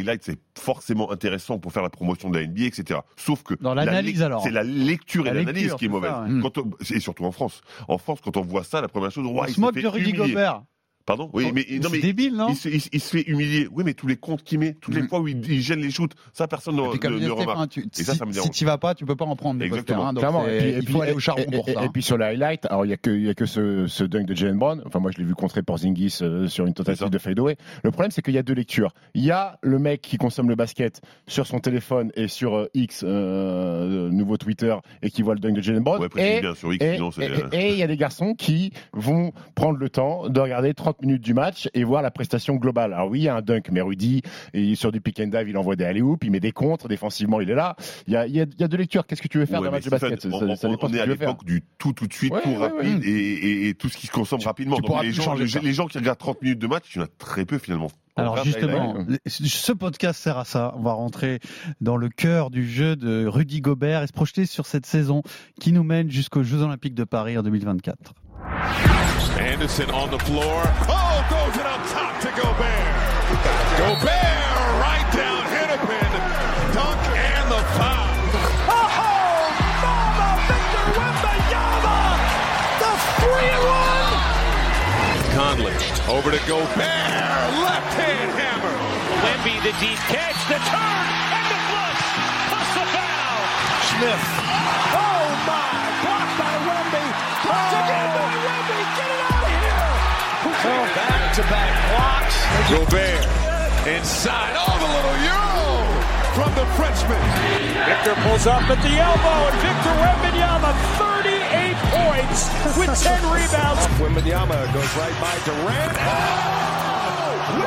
Speaker 4: highlights, c'est forcément intéressant pour faire la promotion de la N B A, et cetera. Sauf que
Speaker 3: dans l'analyse,
Speaker 4: la,
Speaker 3: alors.
Speaker 4: c'est la lecture
Speaker 3: la
Speaker 4: et l'analyse
Speaker 3: lecture,
Speaker 4: qui est mauvaise.
Speaker 3: Ça, ouais.
Speaker 4: Quand on, et surtout en France. En France, quand on voit ça, la première chose,
Speaker 3: On
Speaker 4: ouais,
Speaker 3: se
Speaker 4: il
Speaker 3: moque
Speaker 4: se fait
Speaker 3: de Rudy
Speaker 4: humilier.
Speaker 3: Gobert.
Speaker 4: Pardon oui,
Speaker 3: Oh,
Speaker 4: mais, non,
Speaker 3: c'est
Speaker 4: mais
Speaker 3: débile, non
Speaker 4: il se, il, il se fait humilier. Oui, mais tous les comptes qu'il met, toutes les
Speaker 2: Mm.
Speaker 4: fois où il, il gêne les shoots, ça, personne ne,
Speaker 2: Et puis, comme
Speaker 4: ne,
Speaker 2: disait
Speaker 4: ne
Speaker 2: Stéphane,
Speaker 4: remarque.
Speaker 2: tu,
Speaker 4: Et
Speaker 2: si,
Speaker 4: ça, ça me dérange.
Speaker 2: si tu vas pas, tu peux pas en prendre des
Speaker 4: Exactement.
Speaker 2: posters, hein, donc
Speaker 5: Clairement.
Speaker 2: c'est-
Speaker 5: Et puis- et
Speaker 2: il
Speaker 5: puis-
Speaker 2: faut aller au
Speaker 5: et-
Speaker 2: charbon
Speaker 5: et-
Speaker 2: pour
Speaker 5: et-
Speaker 2: ça.
Speaker 5: Et puis sur les highlights, alors il y a que il y a que ce, ce dunk de Jaylen Brown. Enfin moi je l'ai vu contrer Porzingis euh, sur une
Speaker 4: C'est
Speaker 5: tentative
Speaker 4: ça.
Speaker 5: de fadeaway. Le problème c'est qu'il y a deux lectures. Il y a le mec qui consomme le basket sur son téléphone et sur euh, X, euh, nouveau Twitter, et qui voit le dunk de Jaylen Brown.
Speaker 4: Ouais, précise
Speaker 5: et
Speaker 4: bien sur X,
Speaker 5: et
Speaker 4: sinon c'est.
Speaker 5: et-
Speaker 4: euh,
Speaker 5: et il y a des garçons qui vont prendre le temps de regarder trente minutes du match et voir la prestation globale. Alors oui, il y a un dunk, mais Rudy, et sur du pick and dive, il envoie des alley-oops, il met des contres, défensivement, il est là. Il y a, il y a, il y a deux lectures. Qu'est-ce que tu veux faire
Speaker 4: Ouais,
Speaker 5: d'un
Speaker 4: mais
Speaker 5: match de
Speaker 4: Stéphane,
Speaker 5: basket? Ça,
Speaker 4: on,
Speaker 5: ça
Speaker 4: on-
Speaker 5: dépend
Speaker 4: on
Speaker 5: ce
Speaker 4: est
Speaker 5: que
Speaker 4: à
Speaker 5: tu veux faire.
Speaker 4: l'époque du tout tout de suite,
Speaker 5: Ouais,
Speaker 4: tout
Speaker 5: ouais,
Speaker 4: rapide
Speaker 5: ouais.
Speaker 4: Et, et- et tout ce qui se consomme rapidement.
Speaker 2: tu
Speaker 4: Donc
Speaker 2: pourras
Speaker 4: les
Speaker 2: plus
Speaker 4: gens,
Speaker 2: changer
Speaker 4: les,
Speaker 2: ça.
Speaker 4: les gens qui regardent trente minutes de match, il y en a très peu finalement. On
Speaker 3: Alors
Speaker 4: regarde
Speaker 3: justement,
Speaker 4: highlight.
Speaker 5: ouais.
Speaker 3: ce podcast sert à ça. On va rentrer dans le cœur du jeu de Rudy Gobert et se projeter sur cette saison qui nous mène jusqu'aux Jeux Olympiques de Paris en deux mille vingt-quatre.
Speaker 6: Anderson on the floor. Oh, throws it up top to Gobert. Gobert right down, hit a pin, dunk and the foul.
Speaker 7: Oh, Mama Victor Wembanyama! The three and one!
Speaker 6: Conley over to Gobert, left hand hammer.
Speaker 7: Wemby, the deep catch, the turn, and the flush! Plus the foul! Smith. Oh my! Blocked by Wemby. Blocked again by Wemby. Get it out of here! Oh, back-to-back blocks.
Speaker 6: Gobert inside. Oh, the little euro from the Frenchman.
Speaker 7: Victor pulls up at the elbow, and Victor Wembanyama, thirty-eight points with ten rebounds.
Speaker 6: Wembanyama goes right by Durant. Oh!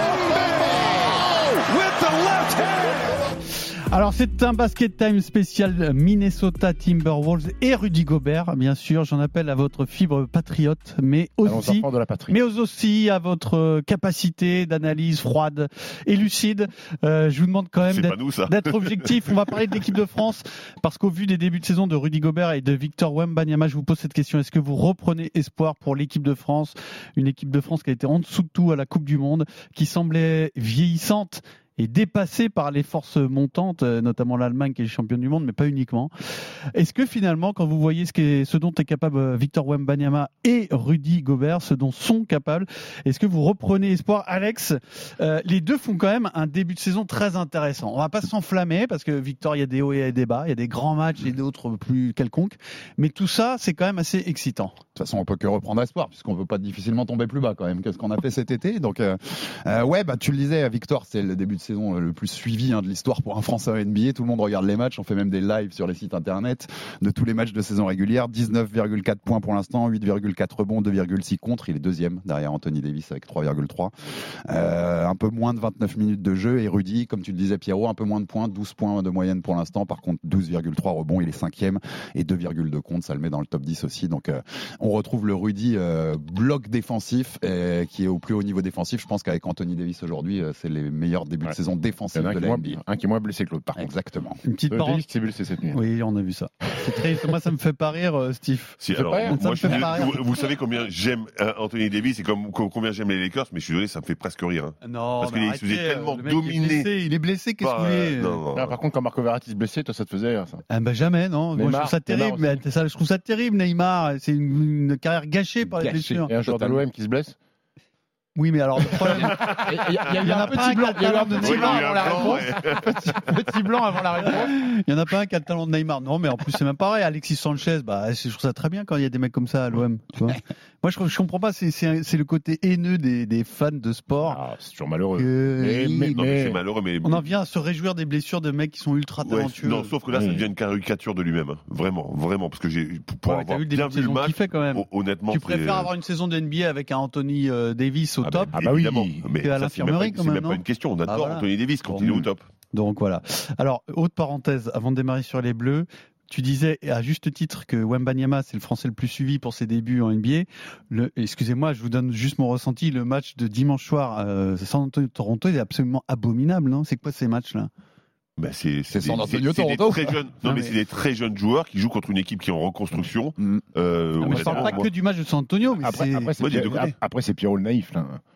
Speaker 6: Wemby with the left hand.
Speaker 3: Alors c'est un basket time spécial Minnesota Timberwolves et Rudy Gobert, bien sûr. J'en appelle à votre fibre patriote, mais
Speaker 5: Allons
Speaker 3: aussi,
Speaker 5: enfants de la patrie.
Speaker 3: mais aussi à votre capacité d'analyse froide et lucide. Euh, je vous demande quand même
Speaker 4: C'est pas
Speaker 3: d'être
Speaker 4: nous ça.
Speaker 3: d'être objectif. On va parler de l'équipe de France parce qu'au vu des débuts de saison de Rudy Gobert et de Victor Wembanyama, je vous pose cette question. Est-ce que vous reprenez espoir pour l'équipe de France? Une équipe de France qui a été en dessous de tout à la Coupe du Monde, qui semblait vieillissante et dépassée par les forces montantes, notamment l'Allemagne qui est championne du monde, mais pas uniquement. Est-ce que finalement, quand vous voyez ce, qu'est, ce dont est capable Victor Wembanyama et Rudy Gobert, ce dont sont capables, est-ce que vous reprenez espoir? Alex, euh, les deux font quand même un début de saison très intéressant. On va pas s'enflammer parce que Victor, il y a des hauts et des bas, il y a des grands matchs et d'autres plus quelconques, mais tout ça, c'est quand même assez excitant.
Speaker 2: De toute façon, on peut que reprendre espoir, puisqu'on peut pas difficilement tomber plus bas quand même. Qu'est-ce qu'on a fait cet été? Donc, euh, euh, ouais, bah tu le disais, Victor, c'est le début de saison le plus suivi hein, de l'histoire pour un Français en N B A. Tout le monde regarde les matchs. On fait même des lives sur les sites internet de tous les matchs de saison régulière. dix-neuf virgule quatre points pour l'instant, huit virgule quatre rebonds, deux virgule six contre. Il est deuxième derrière Anthony Davis avec trois virgule trois. Euh, un peu moins de vingt-neuf minutes de jeu. Et Rudy, comme tu le disais, Pierrot, un peu moins de points, douze points de moyenne pour l'instant. Par contre, douze virgule trois rebonds. Il est cinquième et deux virgule deux contre. Ça le met dans le top dix aussi. Donc, euh, on retrouve le Rudy euh, bloc défensif euh, qui est au plus haut niveau défensif. Je pense qu'avec Anthony Davis aujourd'hui, euh, c'est les meilleurs débuts
Speaker 5: Ouais.
Speaker 2: de saison
Speaker 5: Il y
Speaker 2: défensifs
Speaker 5: en a un
Speaker 2: de
Speaker 5: qui,
Speaker 2: la
Speaker 5: est moins,
Speaker 2: N B A.
Speaker 5: un qui est moins blessé que l'autre, par contre.
Speaker 2: Exactement.
Speaker 3: Une petite
Speaker 5: Euh,
Speaker 3: parenthèse.
Speaker 5: Davis qui s'est blessé cette nuit.
Speaker 3: Oui, on a vu ça. C'est triste. Moi, ça me fait pas rire, euh, Steve.
Speaker 4: Si,
Speaker 5: fait
Speaker 4: alors,
Speaker 5: pas rire.
Speaker 4: moi,
Speaker 3: Ça me
Speaker 4: je suis
Speaker 3: fait
Speaker 4: désolé,
Speaker 3: pas rire.
Speaker 4: vous, vous savez combien j'aime euh, Anthony Davis et comme, com- combien j'aime les Lakers, mais je suis désolé, ça me fait presque rire. Hein.
Speaker 3: Non,
Speaker 4: Parce
Speaker 3: mais
Speaker 4: qu'il
Speaker 3: arrêtez,
Speaker 4: se faisait
Speaker 3: euh,
Speaker 4: tellement
Speaker 3: le mec
Speaker 4: dominer.
Speaker 3: Il est blessé, il est blessé, qu'est-ce que vous
Speaker 4: Bah,
Speaker 3: voulez
Speaker 4: euh, non, non,
Speaker 5: Ah, par contre, quand Marco Verratti se blessait, toi, ça te faisait rire, ça.
Speaker 3: Ah bah jamais, non. Moi, je
Speaker 5: Neymar,
Speaker 3: trouve ça terrible.
Speaker 5: Neymar
Speaker 3: Mais ça, je trouve ça terrible, Neymar. C'est une, une carrière gâchée par les
Speaker 2: Gâchée.
Speaker 3: blessures.
Speaker 5: Et un joueur de
Speaker 2: Totalement.
Speaker 5: l'O M qui se blesse.
Speaker 3: Oui, mais alors le problème,
Speaker 5: Il y a, il y a
Speaker 3: Il
Speaker 5: eu
Speaker 3: y en a
Speaker 5: un
Speaker 3: pas
Speaker 5: petit
Speaker 3: un
Speaker 5: blanc,
Speaker 3: qui a
Speaker 5: il y a eu un
Speaker 3: le talent de
Speaker 5: petit
Speaker 4: Oui,
Speaker 5: blanc
Speaker 4: il y a eu
Speaker 5: avant
Speaker 4: un
Speaker 5: la
Speaker 4: plan,
Speaker 5: réponse.
Speaker 4: ouais.
Speaker 5: Petit blanc avant la réponse.
Speaker 3: il y en a pas un qui a le talent de Neymar. Non, mais en plus c'est même pareil. Alexis Sanchez, bah, je trouve ça très bien quand il y a des mecs comme ça à l'O M. Tu vois. Moi, je, je comprends pas. C'est, c'est, un- c'est le côté haineux des, des fans de sport.
Speaker 5: Ah, c'est toujours malheureux.
Speaker 3: que-
Speaker 5: Mais-
Speaker 3: il-
Speaker 5: mais-
Speaker 4: Non, mais c'est malheureux, mais.
Speaker 3: On en vient à se réjouir des blessures de mecs qui sont ultra
Speaker 4: Ouais,
Speaker 3: talentueux.
Speaker 4: non, sauf que là, ça
Speaker 5: Oui.
Speaker 4: devient une caricature de lui-même. hein. Vraiment, vraiment. Parce que j'ai, pour pour
Speaker 3: Ouais, t'as
Speaker 4: avoir
Speaker 3: vu le début
Speaker 4: bien
Speaker 3: de
Speaker 4: vu le
Speaker 3: saison
Speaker 4: match,
Speaker 3: qu'il fait quand même.
Speaker 4: hon- honnêtement,
Speaker 3: Tu
Speaker 4: c'est-
Speaker 3: préfères avoir une saison de N B A avec un Anthony euh, Davis au
Speaker 4: Ah
Speaker 3: top
Speaker 4: bah,
Speaker 5: Ah bah oui.
Speaker 4: évidemment. Mais
Speaker 3: Que à
Speaker 4: ça, c'est
Speaker 3: l'infirmerie,
Speaker 4: même pas-
Speaker 3: quand
Speaker 4: C'est
Speaker 3: même,
Speaker 4: même
Speaker 3: non
Speaker 4: pas une question. On adore
Speaker 3: Ah, voilà.
Speaker 4: Anthony Davis quand
Speaker 3: Bon.
Speaker 4: il est au top.
Speaker 3: Donc voilà. Alors, haute parenthèse, avant de démarrer sur les Bleus, tu disais à juste titre que Wembanyama, c'est le Français le plus suivi pour ses débuts en N B A. Le, excusez-moi, je vous donne juste mon ressenti. Le match de dimanche soir, euh, San Antonio-Toronto, il est absolument abominable. Non, c'est quoi ces matchs-là?
Speaker 4: Bah, c'est
Speaker 2: C'est
Speaker 4: des-
Speaker 2: San Antonio,
Speaker 4: c'est des
Speaker 2: Toronto.
Speaker 4: très jeunes. Non,
Speaker 3: Non,
Speaker 4: mais
Speaker 3: mais-
Speaker 4: c'est des très jeunes joueurs qui jouent contre une équipe qui est en reconstruction.
Speaker 2: Mm.
Speaker 4: Euh,
Speaker 3: On ne
Speaker 4: honnêtement,
Speaker 3: parle pas
Speaker 4: moi-
Speaker 3: que du match de San Antonio, mais
Speaker 5: Après,
Speaker 3: c'est...
Speaker 5: après, c'est
Speaker 4: Moi, j'ai
Speaker 5: Pierre-
Speaker 4: deux côtés.
Speaker 5: après, c'est Pierrot le naïf, là.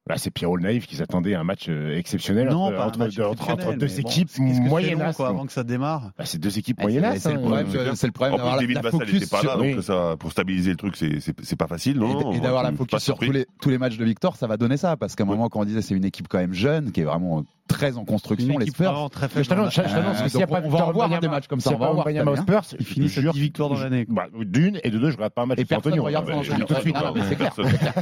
Speaker 5: Là, c'est Pierrot le naïf qui s'attendait à un match euh, exceptionnel
Speaker 3: Non,
Speaker 5: entre,
Speaker 3: pas un
Speaker 5: entre,
Speaker 3: match
Speaker 5: deux- entre,
Speaker 3: exceptionnel,
Speaker 5: entre deux
Speaker 3: mais bon,
Speaker 5: équipes
Speaker 3: qu'est-ce que c'est long,
Speaker 5: moyennes.
Speaker 3: quoi, avant que ça démarre.
Speaker 5: Bah, c'est deux équipes
Speaker 2: Ouais,
Speaker 5: moyennes.
Speaker 2: c'est, c'est le problème,
Speaker 4: c'est
Speaker 2: euh,
Speaker 4: clair.
Speaker 2: c'est le problème
Speaker 4: En
Speaker 2: d'avoir
Speaker 4: plus,
Speaker 2: la,
Speaker 4: David
Speaker 2: la
Speaker 4: Vassal
Speaker 2: focus
Speaker 4: n'était pas là,
Speaker 2: sur,
Speaker 4: donc
Speaker 5: oui.
Speaker 4: ça, pour stabiliser le truc, c'est, c'est, c'est pas facile, non,
Speaker 2: et,
Speaker 4: non,
Speaker 2: et d'avoir la
Speaker 4: je suis
Speaker 2: focus
Speaker 4: pas
Speaker 2: sur
Speaker 4: surpris.
Speaker 2: tous les, tous les matchs de Victor, ça va donner ça. Parce qu'à un
Speaker 4: Oui.
Speaker 2: moment, quand on disait c'est une équipe quand même jeune, qui est vraiment très en construction,
Speaker 3: Une
Speaker 2: les
Speaker 3: équipe
Speaker 2: Spurs.
Speaker 3: vraiment très
Speaker 5: Mais
Speaker 3: faible.
Speaker 5: je t'annonce, je
Speaker 3: dans la-
Speaker 5: t'annonce
Speaker 2: Euh,
Speaker 5: que s'il n'y a
Speaker 2: donc
Speaker 5: pas
Speaker 2: on va en voir, hein, des
Speaker 5: Wembanyama-
Speaker 2: matchs comme ça,
Speaker 5: s'il y
Speaker 2: on
Speaker 5: a
Speaker 2: va en
Speaker 5: pas
Speaker 2: voir
Speaker 5: Wembanyama
Speaker 2: cette
Speaker 5: aux
Speaker 2: année,
Speaker 5: Spurs,
Speaker 3: Ils finissent à
Speaker 5: je-
Speaker 3: dix victoires dans
Speaker 5: je-
Speaker 3: l'année.
Speaker 5: bah, d'une, et de deux, je regarde pas un match
Speaker 2: Et
Speaker 5: de San
Speaker 2: personne
Speaker 5: Antonio.
Speaker 2: ne regarde
Speaker 5: Euh,
Speaker 2: San
Speaker 5: je le dis tout de suite.
Speaker 2: Antonio.
Speaker 5: hein.
Speaker 2: Non, mais c'est clair, c'est clair.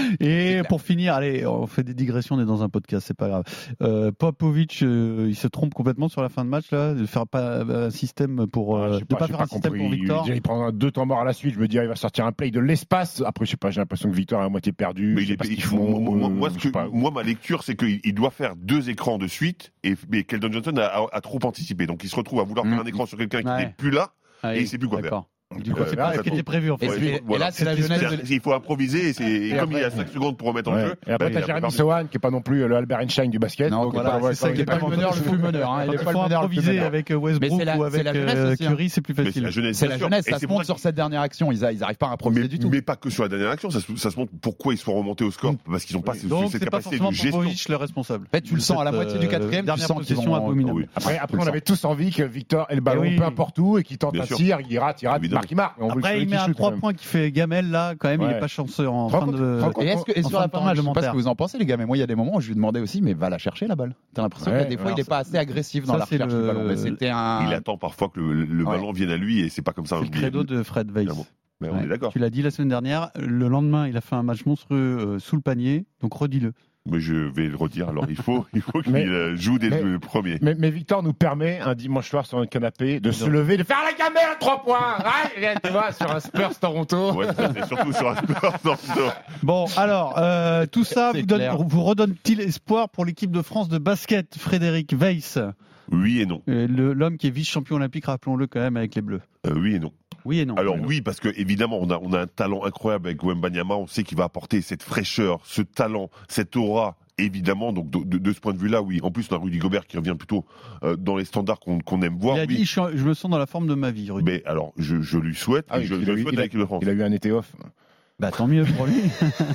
Speaker 3: Et pour finir, allez, on fait des digressions, on est dans un podcast, c'est pas grave. Euh, Popovic, euh, il se trompe complètement sur la fin de match là, de faire pas un système pour,
Speaker 5: Ah,
Speaker 3: euh,
Speaker 5: j'ai
Speaker 3: de
Speaker 5: pas,
Speaker 3: pas
Speaker 5: j'ai
Speaker 3: faire un
Speaker 5: pas
Speaker 3: système
Speaker 5: compris.
Speaker 3: pour Victor.
Speaker 5: Il, il prend deux temps morts à la suite. Je me dis, il va sortir un play de l'espace. Après, je sais pas, j'ai l'impression que Victor est à moitié perdu.
Speaker 4: Mais
Speaker 5: Je
Speaker 4: il
Speaker 5: sais
Speaker 4: est,
Speaker 5: pas ce
Speaker 4: il-
Speaker 5: qu'ils font.
Speaker 4: moi, moi,
Speaker 5: euh,
Speaker 4: moi,
Speaker 5: je
Speaker 4: ce
Speaker 5: sais
Speaker 4: que-
Speaker 5: pas.
Speaker 4: moi, ma lecture, c'est qu'il il doit faire deux écrans de suite, et, mais Keldon Johnson a, a- a trop anticipé. Donc il se retrouve à vouloir
Speaker 2: Mm.
Speaker 4: faire un écran sur quelqu'un qui
Speaker 3: Ouais.
Speaker 4: n'est plus là,
Speaker 3: Ah,
Speaker 4: et il sait plus quoi
Speaker 3: d'accord. Du coup,
Speaker 5: Euh,
Speaker 3: c'est
Speaker 5: là,
Speaker 3: pas ce
Speaker 5: et
Speaker 3: qui
Speaker 5: puis-
Speaker 3: était prévu en
Speaker 2: Et,
Speaker 3: fait.
Speaker 2: c'est- et
Speaker 4: voilà.
Speaker 2: là, c'est la
Speaker 4: C'est-
Speaker 2: jeunesse.
Speaker 4: c'est- Il faut improviser, et, c'est, et
Speaker 5: Et
Speaker 4: comme il y a
Speaker 5: après-
Speaker 4: cinq secondes pour remettre en
Speaker 5: Ouais.
Speaker 4: jeu.
Speaker 5: Et après,
Speaker 4: bah, il
Speaker 5: t'as
Speaker 4: a
Speaker 5: Jeremy
Speaker 4: perdu.
Speaker 5: Sohan, qui est pas non plus le Albert Einstein du basket.
Speaker 2: Non,
Speaker 5: donc
Speaker 2: voilà,
Speaker 5: voilà,
Speaker 3: c'est ça
Speaker 5: quand
Speaker 3: qui
Speaker 5: il
Speaker 3: est pas
Speaker 2: pas le
Speaker 3: le
Speaker 2: meneur le plus meneur. Hein. Il
Speaker 3: Quand
Speaker 2: est
Speaker 3: il
Speaker 2: pas
Speaker 3: faut
Speaker 2: le meneur le plus
Speaker 3: improviser
Speaker 2: meneur.
Speaker 3: avec euh,
Speaker 2: Mais
Speaker 3: Westbrook
Speaker 2: c'est la-
Speaker 3: ou
Speaker 2: c'est
Speaker 3: avec
Speaker 2: la jeunesse
Speaker 3: euh,
Speaker 2: aussi, hein.
Speaker 3: Curry, c'est plus
Speaker 4: Mais c'est
Speaker 3: facile.
Speaker 4: la jeunesse,
Speaker 2: C'est
Speaker 4: bien
Speaker 2: la
Speaker 4: sûr.
Speaker 2: jeunesse,
Speaker 4: Et
Speaker 2: ça
Speaker 4: c'est
Speaker 2: se
Speaker 4: pour
Speaker 2: montre
Speaker 4: ça
Speaker 2: sur cette dernière action. Ils n'arrivent pas à improviser
Speaker 4: Mais,
Speaker 2: du tout.
Speaker 4: mais pas que sur la dernière action, ça se, ça se montre pourquoi ils sont remontés au score, parce qu'ils n'ont pas ce-
Speaker 3: Donc
Speaker 4: cette
Speaker 3: c'est pas
Speaker 4: capacité
Speaker 3: forcément
Speaker 4: de gestion.
Speaker 3: Popovic le responsable.
Speaker 2: En fait, tu le
Speaker 3: De
Speaker 2: sens à la
Speaker 3: cette,
Speaker 2: moitié du
Speaker 3: euh,
Speaker 2: quatrième, tu
Speaker 3: dernière
Speaker 2: sens qu'ils
Speaker 3: possession
Speaker 2: vont-
Speaker 3: abominable.
Speaker 4: Oui.
Speaker 5: Après, après
Speaker 2: le
Speaker 5: on avait tous envie que Victor ait le ballon
Speaker 3: Eh oui.
Speaker 5: peu importe où et qu'il tente
Speaker 4: Bien
Speaker 5: un
Speaker 4: sûr.
Speaker 5: tir, il rate, il rate, il
Speaker 4: Évidemment.
Speaker 5: marque, il marque. On veut
Speaker 3: Après,
Speaker 5: que
Speaker 3: il
Speaker 5: celui
Speaker 3: met
Speaker 5: qui
Speaker 3: un
Speaker 5: shoot,
Speaker 3: trois
Speaker 5: quand même.
Speaker 3: points qui fait gamelle là, quand même, il
Speaker 5: Ouais.
Speaker 3: est pas chanceux en
Speaker 5: Rends
Speaker 3: fin
Speaker 5: compte-
Speaker 3: de.
Speaker 5: rends compte-
Speaker 2: Et, est-ce que, et
Speaker 3: en
Speaker 2: sur
Speaker 3: fin
Speaker 2: la
Speaker 3: de temps
Speaker 2: fin de match, je sais pas ce
Speaker 3: réglementaire.
Speaker 2: que vous en pensez, les gars, mais moi, il y a des moments où je lui demandais aussi, mais va la chercher la balle. T'as l'impression
Speaker 5: Ouais,
Speaker 2: que des fois,
Speaker 5: alors
Speaker 2: il est pas assez agressif dans
Speaker 3: ça,
Speaker 2: la
Speaker 3: c'est
Speaker 2: recherche
Speaker 3: le-
Speaker 2: du ballon. Mais c'était un.
Speaker 4: Il attend parfois que le, le
Speaker 2: Ouais.
Speaker 4: ballon vienne à lui, et c'est pas comme ça.
Speaker 3: C'est le credo de Fred Weiss.
Speaker 4: Évidemment. Mais on
Speaker 3: Ouais.
Speaker 4: est d'accord.
Speaker 3: Tu l'as dit la semaine dernière, le lendemain, il a fait un match monstrueux euh, sous le panier, donc redis-le.
Speaker 4: Mais je vais le redire. Alors il faut, il faut qu'il
Speaker 5: Mais-
Speaker 4: euh, joue dès
Speaker 5: mais-
Speaker 4: le premier.
Speaker 5: Mais, mais Victor nous permet un dimanche soir sur un canapé de se lever, de faire la gamelle trois points. Ah, tu vois, sur un Spurs Toronto.
Speaker 4: Ouais, ça, c'est surtout sur un sport. Toronto.
Speaker 3: Bon, alors, euh, tout ça
Speaker 2: C'est
Speaker 3: vous, donne-
Speaker 2: clair.
Speaker 3: vous redonne-t-il espoir pour l'équipe de France de basket, Frédéric Weiss,
Speaker 4: Oui et non.
Speaker 3: euh, le- l'homme qui est vice-champion olympique, rappelons-le quand même, avec les Bleus?
Speaker 4: Euh, oui et non.
Speaker 3: Oui et non.
Speaker 4: Alors oui, parce que évidemment, on a, on a un talent incroyable avec Wembanyama. On sait qu'il va apporter cette fraîcheur, ce talent, cette aura. Évidemment, donc de, de- de ce point de vue-là, oui. En plus, on a Rudy Gobert qui revient plutôt euh, dans les standards qu'on qu'on aime voir.
Speaker 3: il a
Speaker 4: oui.
Speaker 3: dit, je, suis- je me sens dans la forme de ma vie, Rudy.
Speaker 4: Mais alors, je, je lui souhaite,
Speaker 5: Ah
Speaker 4: et
Speaker 5: oui,
Speaker 4: je,
Speaker 5: il
Speaker 4: je
Speaker 5: a
Speaker 4: le
Speaker 5: eu-
Speaker 4: souhaite
Speaker 5: il a-
Speaker 4: à l'équipe de France.
Speaker 5: Il a eu un été off.
Speaker 3: Bah tant mieux pour lui.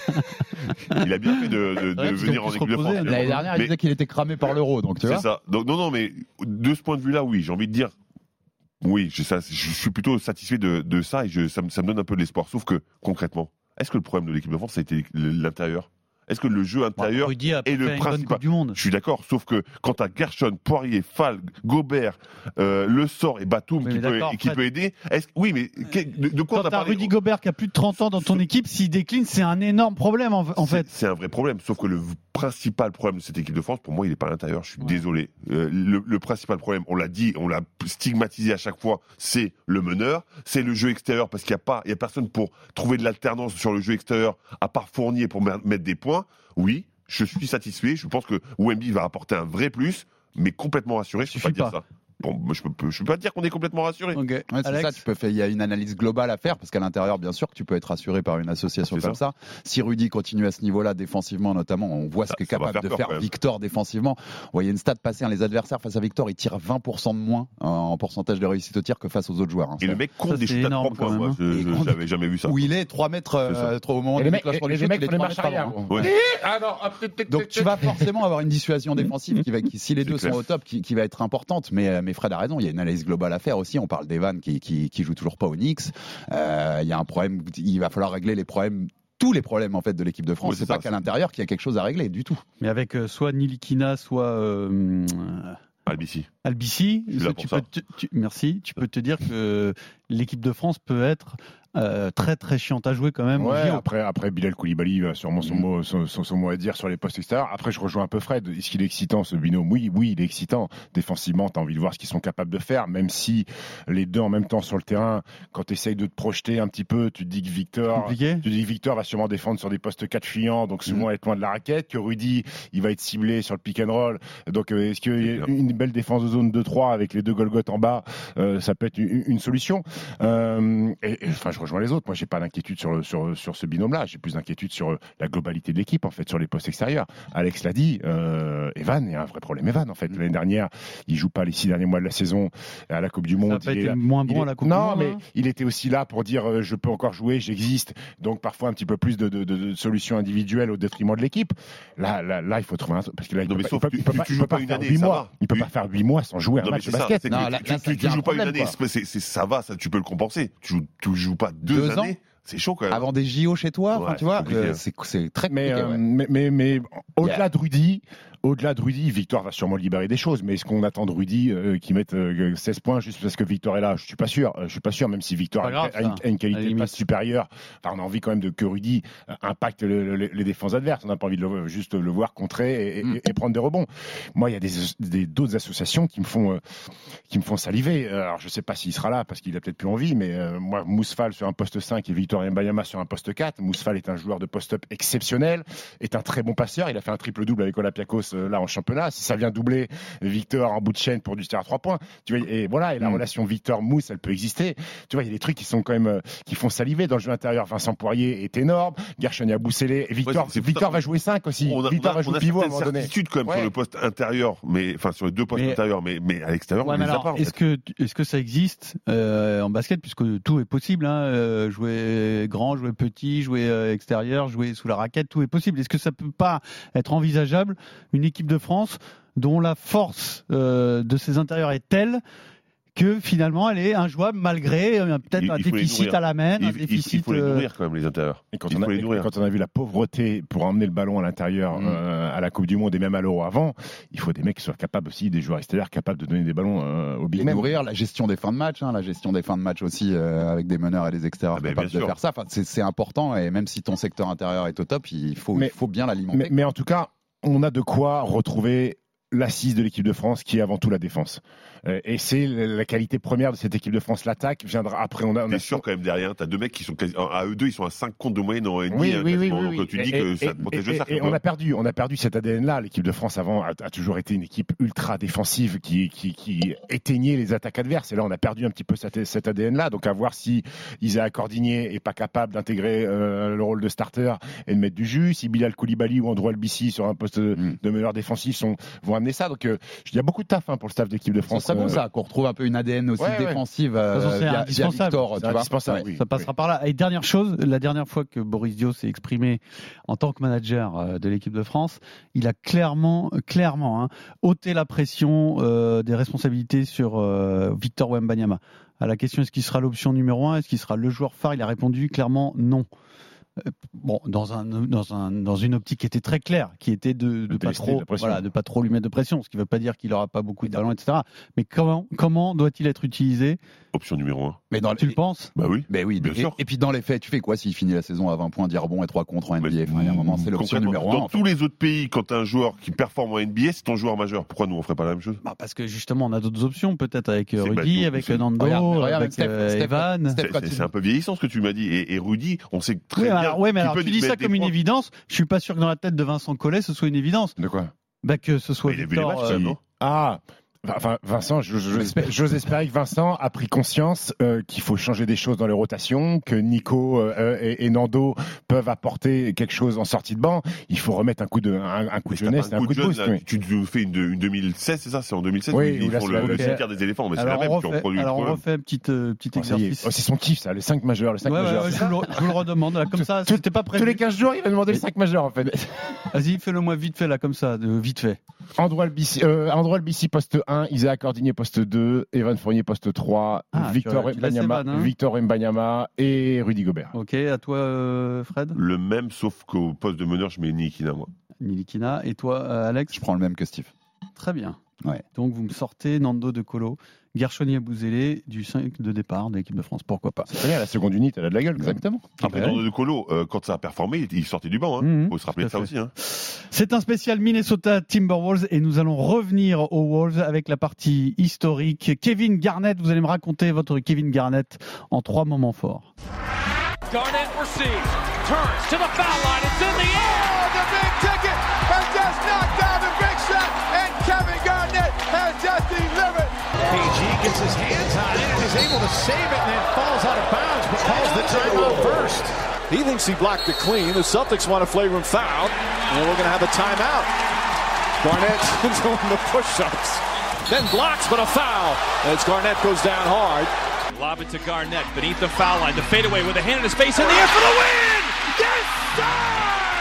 Speaker 4: Il a bien fait de, de- de
Speaker 3: Ouais, parce
Speaker 4: venir
Speaker 3: qu'on
Speaker 4: en
Speaker 3: peut
Speaker 4: équipe
Speaker 3: se
Speaker 4: de France.
Speaker 3: reposer,
Speaker 2: L'année dernière, il
Speaker 4: Mais-
Speaker 2: disait qu'il était cramé par l'euro, donc tu
Speaker 4: C'est
Speaker 2: vois.
Speaker 4: ça. Donc, non, non, mais de ce point de vue-là, oui, j'ai envie de dire, oui, je, ça, je suis plutôt satisfait de, de ça, et je, ça, me, ça me donne un peu d'espoir. Sauf que, concrètement, est-ce que le problème de l'équipe de France, ça a été l'intérieur? Est-ce que le jeu intérieur
Speaker 3: Rudy a
Speaker 4: est
Speaker 3: fait
Speaker 4: le
Speaker 3: une bonne
Speaker 4: principal?
Speaker 3: Coupe du Monde.
Speaker 4: Je suis d'accord, sauf que quand t'as Gershon, Poirier, Fall, Gobert, euh, Le Sort et Batum
Speaker 3: Oui,
Speaker 4: qui,
Speaker 3: mais
Speaker 4: peut,
Speaker 3: d'accord,
Speaker 4: qui
Speaker 3: Fred.
Speaker 4: peut aider, est-ce, oui, mais que- de, de quoi on
Speaker 3: Quand
Speaker 4: a
Speaker 3: t'as
Speaker 4: parlé?
Speaker 3: Rudy Gobert qui a plus de trente ans dans ton équipe, s'il décline, c'est un énorme problème en, en
Speaker 4: C'est-
Speaker 3: fait.
Speaker 4: C'est un vrai problème, sauf que le principal problème de cette équipe de France, pour moi, il n'est pas à l'intérieur. Je suis
Speaker 3: Ouais.
Speaker 4: désolé. Euh, le, le principal problème, on l'a dit, on l'a stigmatisé à chaque fois, c'est le meneur, c'est le jeu extérieur, parce qu'il n'y a pas, il y a personne pour trouver de l'alternance sur le jeu extérieur, à part Fournier pour me- mettre des points. Oui, je suis satisfait. Je pense que Wemby va apporter un vrai plus, mais complètement rassuré. Je ne peux pas
Speaker 3: Suffit
Speaker 4: dire
Speaker 3: pas.
Speaker 4: ça. Bon, moi, je peux, je peux pas dire qu'on est complètement rassuré.
Speaker 3: Ok.
Speaker 2: Ouais, c'est
Speaker 3: Alex,
Speaker 2: ça, tu peux faire, il y a une analyse globale à faire parce qu'à l'intérieur, bien sûr, que tu peux être rassuré par une association
Speaker 4: C'est
Speaker 2: comme ça. Si Rudy continue à ce niveau-là, défensivement notamment, on voit ce
Speaker 4: Ça-
Speaker 2: qu'est
Speaker 4: ça va
Speaker 2: capable
Speaker 4: faire
Speaker 2: de
Speaker 4: peur,
Speaker 2: faire
Speaker 4: quand même.
Speaker 2: Victor défensivement. Vous voyez une stat passer, hein, les adversaires face à Victor, ils tirent vingt pour cent de moins en, en pourcentage de réussite au tir que face aux autres joueurs. hein.
Speaker 4: Et
Speaker 2: Ça-
Speaker 4: le mec compte
Speaker 3: Ça,
Speaker 4: des
Speaker 3: c'est
Speaker 4: shoots à
Speaker 3: énorme,
Speaker 4: trois points.
Speaker 3: quand
Speaker 4: Moi,
Speaker 3: même,
Speaker 4: je-
Speaker 2: hein.
Speaker 4: je-
Speaker 2: Et quand-
Speaker 4: j'avais jamais vu ça.
Speaker 2: Où il est trois mètres,
Speaker 4: C'est ça.
Speaker 2: euh, trop- au moment
Speaker 5: Et
Speaker 2: du
Speaker 5: les mecs,
Speaker 2: déclenchement
Speaker 5: et
Speaker 2: du
Speaker 5: les
Speaker 2: shoot,
Speaker 5: mecs
Speaker 2: il est
Speaker 5: font des
Speaker 2: trois
Speaker 5: marches
Speaker 2: mètres
Speaker 5: arrière.
Speaker 2: avant.
Speaker 5: gros.
Speaker 4: Ouais.
Speaker 5: Ah non, hop, tic, tic,
Speaker 2: Donc
Speaker 5: tic,
Speaker 2: tu
Speaker 5: tic.
Speaker 2: vas forcément avoir une dissuasion défensive qui va, qui, si les
Speaker 4: C'est
Speaker 2: deux
Speaker 4: clair.
Speaker 2: sont au top, qui, qui va être importante. Mais, euh, mais Fred a raison, il y a une analyse globale à faire aussi. On parle d'Evan qui, qui, qui joue toujours pas au Knicks. Euh, Il y a un problème, il va falloir régler les problèmes, tous les problèmes en fait de l'équipe de France.
Speaker 4: Oui,
Speaker 2: c'est
Speaker 4: c'est
Speaker 2: pas
Speaker 4: ça,
Speaker 2: qu'à
Speaker 4: c'est-
Speaker 2: l'intérieur qu'il y a quelque chose à régler du tout.
Speaker 3: mais avec euh, soit Nilikina, soit euh,
Speaker 4: Albici.
Speaker 3: Albici,
Speaker 4: Je suis là
Speaker 3: tu
Speaker 4: pour
Speaker 3: peux te- tu- merci. Tu peux te dire que l'équipe de France peut être euh, très très chiante à jouer quand même. au
Speaker 5: Ouais,
Speaker 3: J O.
Speaker 5: après, après Bilal Koulibaly a sûrement son,
Speaker 2: Mm.
Speaker 5: mot, son, son- son mot à dire sur les postes extérieurs. Après, je rejoins un peu Fred. Est-ce qu'il est excitant ce binôme? Oui, oui, il est excitant. Défensivement, tu as envie de voir ce qu'ils sont capables de faire, même si les deux en même temps sur le terrain, quand tu essayes de te projeter un petit peu, tu te dis que Victor.
Speaker 3: Compliqué.
Speaker 5: Tu dis que Victor va sûrement défendre sur des postes quatre fuyants, donc souvent être loin de la raquette, que Rudy, il va être ciblé sur le pick and roll. Donc, euh, est-ce qu'il y a
Speaker 4: clair.
Speaker 5: une belle défense de zone deux trois avec les deux Golgoth en bas, euh, ça peut être une, une solution. Euh, et, et, enfin, je rejoins les autres. Moi, j'ai pas d'inquiétude sur, le, sur, sur ce binôme-là. J'ai plus d'inquiétude sur la globalité de l'équipe, en fait, sur les postes extérieurs. Alex l'a dit, euh, Evan, il y a un vrai problème. Evan, en fait, l'année dernière, il joue pas les six derniers mois de la saison à la Coupe du Monde.
Speaker 3: Ça a pas
Speaker 5: il
Speaker 3: été
Speaker 5: est,
Speaker 3: moins bon
Speaker 5: est,
Speaker 3: à la Coupe
Speaker 5: non,
Speaker 3: du Monde.
Speaker 5: mais
Speaker 3: hein.
Speaker 5: il était aussi là pour dire euh, je peux encore jouer, j'existe. Donc parfois un petit peu plus de, de, de, de solutions individuelles au détriment de l'équipe. Là, là, là, il faut trouver un parce que là, il
Speaker 4: Non,
Speaker 5: peut
Speaker 4: mais
Speaker 5: pas,
Speaker 4: sauf
Speaker 5: il peut,
Speaker 4: que
Speaker 5: il peut
Speaker 4: tu-
Speaker 5: pas,
Speaker 4: tu
Speaker 5: il
Speaker 4: joues
Speaker 5: peut
Speaker 4: pas
Speaker 5: pas
Speaker 4: une
Speaker 5: faire
Speaker 4: année,
Speaker 5: huit
Speaker 4: ça
Speaker 5: mois.
Speaker 4: va.
Speaker 5: Il peut
Speaker 4: Oui.
Speaker 5: pas faire huit mois sans jouer un
Speaker 4: Non, mais
Speaker 5: match
Speaker 4: c'est
Speaker 5: de
Speaker 4: ça,
Speaker 5: basket.
Speaker 4: c'est que
Speaker 2: Non,
Speaker 4: tu,
Speaker 2: là-
Speaker 4: tu,
Speaker 2: là, ça
Speaker 4: tu, tu
Speaker 2: devient
Speaker 4: joues
Speaker 2: un
Speaker 4: pas une
Speaker 2: problème,
Speaker 4: année,
Speaker 2: quoi.
Speaker 4: c'est, c'est, ça va, ça, tu peux le compenser. Tu joues, tu joues pas deux,
Speaker 2: Deux ans
Speaker 4: années, c'est chaud quand même.
Speaker 2: Avant des J O chez toi, enfin,
Speaker 4: Ouais,
Speaker 2: tu vois,
Speaker 4: c'est compliqué.
Speaker 2: euh, c'est c'est très
Speaker 5: Mais,
Speaker 2: compliqué.
Speaker 5: euh,
Speaker 2: ouais.
Speaker 5: mais, mais, mais au-delà
Speaker 2: Yeah.
Speaker 5: de Rudy, au-delà de Rudy, Victor va sûrement libérer des choses. Mais est-ce qu'on attend de Rudy euh, qui mette euh, seize points juste parce que Victor est là? Je suis pas sûr. Euh, je suis pas sûr, même si Victor
Speaker 3: Pas
Speaker 5: a,
Speaker 3: grave,
Speaker 5: a une,
Speaker 3: ça,
Speaker 5: a une qualité
Speaker 3: à la
Speaker 5: de
Speaker 3: limite.
Speaker 5: passe supérieure. Enfin, on a envie quand même de que Rudy euh, impacte le- le- les défenses adverses. On n'a pas envie de le, juste le voir contrer et, et-
Speaker 2: Mm.
Speaker 5: et prendre des rebonds. Moi, il y a des, des- d'autres associations qui me font euh, qui me font saliver. Euh, Alors, je sais pas s'il sera là parce qu'il a peut-être plus envie, mais euh, moi, Mousfal sur un poste cinq et Victor Wembanyama sur un poste quatre. Mousfal est un joueur de post-up exceptionnel, est un très bon passeur. Il a fait un triple-double avec Olympiakos euh, là en championnat. Si ça vient doubler Victor en bout de chaîne pour du tir à trois points, tu vois, et voilà, et la
Speaker 2: Mm.
Speaker 5: relation Victor-Mousse, elle peut exister. Tu vois, il y a des trucs qui sont quand même euh, qui font saliver dans le jeu intérieur. Vincent Poirier est énorme, Gershon Yabusele, et Victor,
Speaker 4: Ouais, c'est- c'est
Speaker 5: Victor
Speaker 4: tout à-
Speaker 5: va jouer cinq aussi.
Speaker 4: On a,
Speaker 5: Victor
Speaker 4: on a,
Speaker 5: va jouer
Speaker 4: on a
Speaker 5: pivot à un
Speaker 4: certaines
Speaker 5: moment donné.
Speaker 4: certitudes quand même
Speaker 5: Ouais.
Speaker 4: sur le poste intérieur, mais enfin sur les deux postes
Speaker 3: Mais-
Speaker 4: intérieurs, mais, mais à l'extérieur,
Speaker 3: Ouais,
Speaker 4: on
Speaker 3: mais
Speaker 4: les a
Speaker 3: alors,
Speaker 4: pas. en
Speaker 3: est-ce
Speaker 4: fait.
Speaker 3: que, est-ce que ça existe euh, en basket, puisque tout est possible, hein, euh, jouer grand, jouer petit, jouer euh, extérieur, jouer sous la raquette, tout est possible. Est-ce que ça peut pas être envisageable une équipe de France dont la force euh, de ses intérieurs est telle que finalement elle est injouable malgré euh, peut-être
Speaker 4: Il-
Speaker 3: un
Speaker 4: il faut les
Speaker 3: déficit
Speaker 4: nourrir.
Speaker 3: à la main,
Speaker 4: Il,
Speaker 3: un
Speaker 4: il- il
Speaker 3: déficit.
Speaker 4: faut les
Speaker 3: euh,
Speaker 4: nourrir quand même les intérieurs.
Speaker 5: Et quand,
Speaker 4: Il
Speaker 5: on a,
Speaker 4: faut les
Speaker 5: et
Speaker 4: nourrir.
Speaker 5: quand on a vu la pauvreté pour emmener le ballon à l'intérieur
Speaker 2: Mm.
Speaker 5: euh, à la Coupe du Monde et même à l'Euro avant, il faut des mecs qui soient capables aussi, des joueurs extérieurs capables de donner des ballons euh, au big
Speaker 2: Et
Speaker 5: men.
Speaker 2: nourrir la gestion des fins de match, hein, la gestion des fins de match aussi euh, avec des meneurs et des extérieurs
Speaker 4: Ah ben,
Speaker 2: capables
Speaker 4: bien
Speaker 2: de
Speaker 4: sûr.
Speaker 2: faire ça. Enfin, c'est c'est important et même si ton secteur intérieur est au top, il faut,
Speaker 5: Mais-
Speaker 2: il faut bien l'alimenter.
Speaker 5: Mais, mais en tout cas, on a de quoi retrouver l'assise de l'équipe de France qui est avant tout la défense. Euh, et c'est la qualité première de cette équipe de France. L'attaque viendra après. On a, on
Speaker 4: T'es
Speaker 5: a
Speaker 4: sûr quand même derrière, t'as deux mecs qui sont quasi, à eux deux, ils sont à cinq comptes de moyenne en N B A.
Speaker 5: Oui,
Speaker 4: hein,
Speaker 5: oui, oui,
Speaker 4: quasiment.
Speaker 5: oui,
Speaker 4: Donc
Speaker 5: oui.
Speaker 4: tu dis
Speaker 5: Et-
Speaker 4: que
Speaker 5: et-
Speaker 4: ça te protège
Speaker 5: et-
Speaker 4: le cercle.
Speaker 5: et
Speaker 4: quoi.
Speaker 5: on a perdu, on a perdu cet A D N-là. L'équipe de France avant a, a toujours été une équipe ultra défensive qui, qui, qui éteignait les attaques adverses. Et là, on a perdu un petit peu cet, cet A D N-là. Donc à voir si Isaac Cordigné est pas capable d'intégrer euh, le rôle de starter et de mettre du jus. Si Bilal Koulibaly ou Andrew Albissi sur un poste de,
Speaker 2: Mm.
Speaker 5: de meneur défensif sont, vont amener ça. Donc euh, il y a beaucoup de taf hein, pour le staff d'équipe de
Speaker 2: C'est
Speaker 5: France.
Speaker 2: très bon
Speaker 5: Euh,
Speaker 2: ça, qu'on retrouve un peu une A D N aussi
Speaker 5: Ouais, ouais.
Speaker 2: défensive euh,
Speaker 3: De toute façon, c'est
Speaker 2: via, via
Speaker 3: indispensable.
Speaker 2: Victor.
Speaker 5: C'est
Speaker 2: tu vois.
Speaker 5: indispensable,
Speaker 2: Ouais.
Speaker 5: oui.
Speaker 3: Ça passera par là. Et dernière chose, la dernière fois que Boris Dio s'est exprimé en tant que manager euh, de l'équipe de France, il a clairement, clairement hein, ôté la pression euh, des responsabilités sur euh, Victor Wembanyama. À la question est-ce qu'il sera l'option numéro un, est-ce qu'il sera le joueur phare, il a répondu clairement non. Euh, Bon, dans un dans un dans une optique qui était très claire, qui était de, de
Speaker 5: De
Speaker 3: pas
Speaker 5: tester
Speaker 3: trop
Speaker 5: la pression.
Speaker 3: voilà de pas trop lui mettre de pression, ce qui ne veut pas dire qu'il aura pas beaucoup de ballons, et cetera. Mais comment comment doit-il être utilisé?
Speaker 4: Option numéro un.
Speaker 2: Mais dans
Speaker 3: Tu le penses?
Speaker 4: Bah oui.
Speaker 2: Mais oui,
Speaker 4: Bien
Speaker 2: et,
Speaker 4: sûr.
Speaker 2: et puis dans les faits, tu fais quoi s'il finit la saison à vingt points, dix rebonds et trois contre en N B A?
Speaker 4: Mais-
Speaker 2: Enfin, il y a un moment, c'est l'option
Speaker 4: Concrètement,
Speaker 2: numéro un.
Speaker 4: Dans
Speaker 2: en fait.
Speaker 4: tous les autres pays, quand t'as un joueur qui performe en N B A, c'est ton joueur majeur. Pourquoi nous on ferait pas la même chose?
Speaker 3: Bah parce que justement on a d'autres options, peut-être avec euh,
Speaker 4: C'est que,
Speaker 3: Rudy,
Speaker 4: bah,
Speaker 3: avec
Speaker 4: c'est-
Speaker 3: euh, Nando,
Speaker 2: Regarde, regarde avec
Speaker 3: avec
Speaker 2: Steph-
Speaker 3: euh,
Speaker 2: Steph-
Speaker 3: Evan.
Speaker 2: Steph-
Speaker 4: C'est-
Speaker 2: quand
Speaker 4: C'est
Speaker 2: tu-
Speaker 4: c'est un peu vieillissant ce que tu m'as dit. Et, et Rudy, on sait très
Speaker 3: Oui,
Speaker 4: bien.
Speaker 3: alors, ouais, mais
Speaker 4: qu'il
Speaker 3: alors
Speaker 4: peut
Speaker 3: tu dis ça
Speaker 4: mettre des
Speaker 3: comme une
Speaker 4: points.
Speaker 3: évidence. Je suis pas sûr que dans la tête de Vincent Collet ce soit une évidence.
Speaker 5: De quoi?
Speaker 3: Bah que ce soit
Speaker 4: Mais il a vu les
Speaker 3: Victor.
Speaker 4: matchs,
Speaker 3: euh,
Speaker 4: quand même, non?
Speaker 5: Ah, enfin, Vincent, je- je- j'espère j'ose espérer que Vincent a pris conscience euh, qu'il faut changer des choses dans les rotations, que Nico euh, et, et Nando peuvent apporter quelque chose en sortie de banc. Il faut remettre un coup de, un, un coup
Speaker 4: Mais
Speaker 5: de
Speaker 4: si t'as
Speaker 5: jeunesse et
Speaker 4: pas
Speaker 5: un coup de
Speaker 4: jeune,
Speaker 5: boost.
Speaker 4: là,
Speaker 5: oui.
Speaker 4: Tu tu fais une, une deux mille seize, c'est ça? C'est en deux mille seize
Speaker 5: Oui,
Speaker 4: où ils
Speaker 5: où là,
Speaker 4: font
Speaker 5: c'est
Speaker 4: le,
Speaker 5: la-
Speaker 4: le
Speaker 3: ok.
Speaker 4: cimetière des éléphants. Mais c'est la
Speaker 3: Alors
Speaker 4: même
Speaker 3: on
Speaker 4: qui en
Speaker 3: refait,
Speaker 4: produit.
Speaker 3: alors on
Speaker 4: le
Speaker 3: refait un petit euh, petit
Speaker 5: Oh, ça y est.
Speaker 3: exercice.
Speaker 5: Oh, c'est son kiff, ça, les cinq majeurs, les cinq
Speaker 3: Ouais, ouais,
Speaker 5: majeurs.
Speaker 3: ouais, je, vous le, je vous le redemande là comme ça.
Speaker 5: Tout-
Speaker 3: C'était pas prévu.
Speaker 5: Tous les quinze jours, il va demander les cinq majeurs, en fait.
Speaker 3: Vas-y, fais-le moi vite fait là comme ça, de vite fait.
Speaker 5: Andrew Albissi, euh, Andrew Albissi, poste un, Isaac Cordigné, poste deux, Evan Fournier, poste trois,
Speaker 3: Ah,
Speaker 5: Victor
Speaker 3: tu- tu laisses
Speaker 5: Wembanyama,
Speaker 3: Evan, hein.
Speaker 5: Victor Wembanyama et Rudy Gobert.
Speaker 3: Ok, à toi euh, Fred,
Speaker 4: Le même, sauf qu'au poste de meneur, je mets Nikina, moi.
Speaker 3: Nilikina, et toi euh, Alex.
Speaker 2: Je prends le même que Steve.
Speaker 3: Très bien.
Speaker 2: Ouais.
Speaker 3: Donc vous me sortez Nando de Colo, Gershon Yabusele du cinq de départ de l'équipe de France. Pourquoi pas?
Speaker 5: C'est très bien, la seconde unité, elle a de la gueule. quand même.
Speaker 2: Exactement.
Speaker 4: Après,
Speaker 3: Ouais.
Speaker 4: dans le Colo, euh, quand ça a performé, il sortait du banc. Hein.
Speaker 3: Mhm,
Speaker 4: Faut se rappeler de
Speaker 3: tout à
Speaker 4: ça
Speaker 3: fait.
Speaker 4: aussi. Hein.
Speaker 3: C'est un spécial Minnesota Timberwolves et nous allons revenir aux Wolves avec la partie historique. Kevin Garnett, vous allez me raconter votre Kevin Garnett en trois moments forts.
Speaker 7: Garnett receives, turns to the foul line. It's in the air. The big ticket has just knocked down the big shot, and Kevin Garnett has just delivered. P G gets his hands on it and is He's able to save it and then falls out of bounds, but calls the timeout first. He thinks he blocked it clean. The Celtics want a flagrant foul, and we're going to have a timeout. Garnett doing the push-ups. Then blocks, but a foul. As Garnett goes down hard.
Speaker 8: Lob it to Garnett beneath the foul line. The fadeaway with a hand in his face in the air for the win! Yes, sir!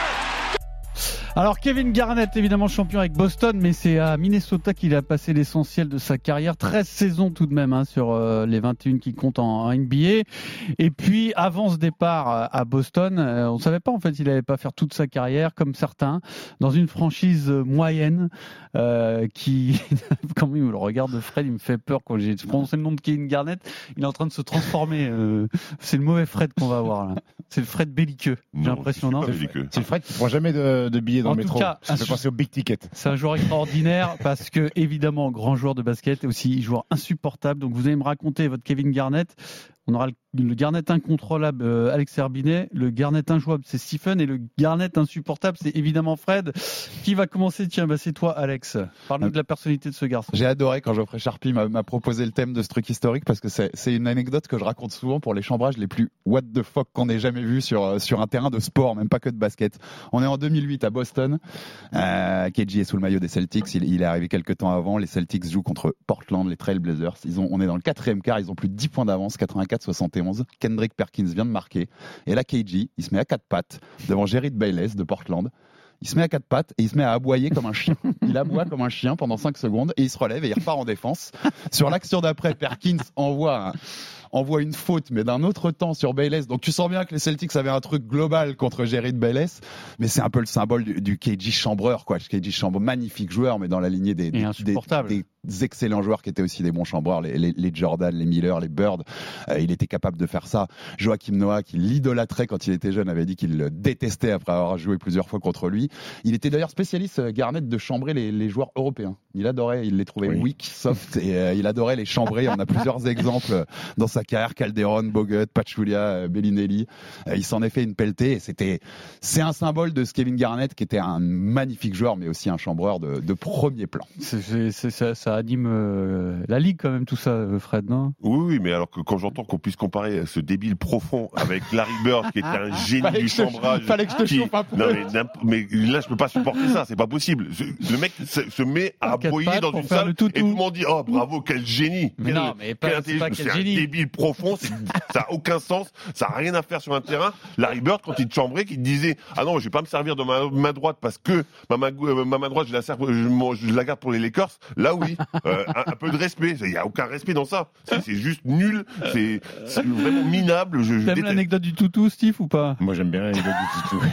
Speaker 3: Alors Kevin Garnett, évidemment champion avec Boston, mais c'est à Minnesota qu'il a passé l'essentiel de sa carrière. treize saisons tout de même hein, sur euh, les vingt et un qui comptent en, en N B A. Et puis avant ce départ à, à Boston, euh, on ne savait pas en fait qu'il n'allait pas faire toute sa carrière comme certains, dans une franchise moyenne euh, qui... Quand même, le regard de Fred, il me fait peur quand j'ai prononcé le nom de Kevin Garnett. Il est en train de se transformer. Euh, c'est le mauvais Fred qu'on va avoir là. C'est le Fred belliqueux, j'ai l'impression, non ?
Speaker 5: C'est le Fred qui ne prend jamais de, de billets dans
Speaker 3: en
Speaker 5: le métro.
Speaker 3: Cas,
Speaker 5: ça fait penser au big ticket.
Speaker 3: C'est un joueur extraordinaire parce que, évidemment, grand joueur de basket et aussi joueur insupportable. Donc, vous allez me raconter votre Kevin Garnett. On aura le, le Garnett incontrôlable, euh, Alex Herbinet. Le Garnett injouable, c'est Stephen. Et le Garnett insupportable, c'est évidemment Fred. Qui va commencer ? Tiens, bah, c'est toi, Alex. Parle-nous de la personnalité de ce garçon.
Speaker 2: J'ai adoré quand Geoffrey Charpie m'a, m'a proposé le thème de ce truc historique parce que c'est, c'est une anecdote que je raconte souvent pour les chambrages les plus what the fuck qu'on ait jamais vu sur, sur un terrain de sport, même pas que de basket. On est en deux mille huit à Boston. Euh, K G est sous le maillot des Celtics. Il, il est arrivé quelques temps avant. Les Celtics jouent contre Portland, les Trail Blazers. Ils ont, on est dans le quatrième quart. Ils ont plus de dix points d'avance, quatre-vingt-quatre soixante et onze. Kendrick Perkins vient de marquer. Et là, K G, il se met à quatre pattes devant Jerry Bayless de Portland. Il se met à quatre pattes et il se met à aboyer comme un chien. Il aboie comme un chien pendant cinq secondes et il se relève et il repart en défense. Sur l'action d'après, Perkins envoie un, envoie une faute, mais d'un autre temps sur Bayless. Donc tu sens bien que les Celtics avaient un truc global contre Jerry Bayless, mais c'est un peu le symbole du, du K G chambreur, quoi. K G chambreur, magnifique joueur, mais dans la lignée des, des, des, des excellents joueurs qui étaient aussi des bons chambreurs, les, les, les Jordan, les Miller, les Bird. Euh, il était capable de faire ça. Joachim Noah, qui l'idolâtrait quand il était jeune, avait dit qu'il le détestait après avoir joué plusieurs fois contre lui. Il était d'ailleurs spécialiste, Garnett, de chambrer les, les joueurs européens. Il adorait, il les trouvait oui. weak, soft, et euh, il adorait les chambrer. On a plusieurs exemples dans sa carrière, Calderon, Bogut, Pachulia, Bellinelli. Euh, il s'en est fait une pelletée, et c'était, c'est un symbole de ce Kevin Garnett, qui était un magnifique joueur, mais aussi un chambreur de, de premier plan.
Speaker 3: C'est, c'est, c'est, ça, ça anime euh, la ligue quand même, tout ça, Fred, non ?
Speaker 4: Oui, oui, mais alors que quand j'entends qu'on puisse comparer ce débile profond avec Larry Bird, qui était un génie du chambrage.
Speaker 2: Je, fallait que je te qui... chauffe un peu.
Speaker 4: Non, mais, mais là, je peux pas supporter ça, c'est pas possible. Le mec se, se met à aboyer dans une salle et tout le monde dit oh bravo, quel génie.
Speaker 3: Mais quel, non, mais pas, c'est pas quel
Speaker 4: c'est
Speaker 3: génie.
Speaker 4: Un débile profond, c'est, ça a aucun sens, ça a rien à faire sur un terrain. Larry Bird, quand il te chambrait, qui te disait ah non, je vais pas me servir de ma main droite parce que ma main, ma main droite, je la sers, je, je la garde pour les Lakers. Là oui, euh, un, un peu de respect. Il y a aucun respect dans ça. C'est, c'est juste nul. C'est, c'est vraiment minable. Je, je
Speaker 3: T'aimes déteste. L'anecdote du toutou, Steve, ou pas ?
Speaker 5: Moi, j'aime bien l'anecdote du toutou.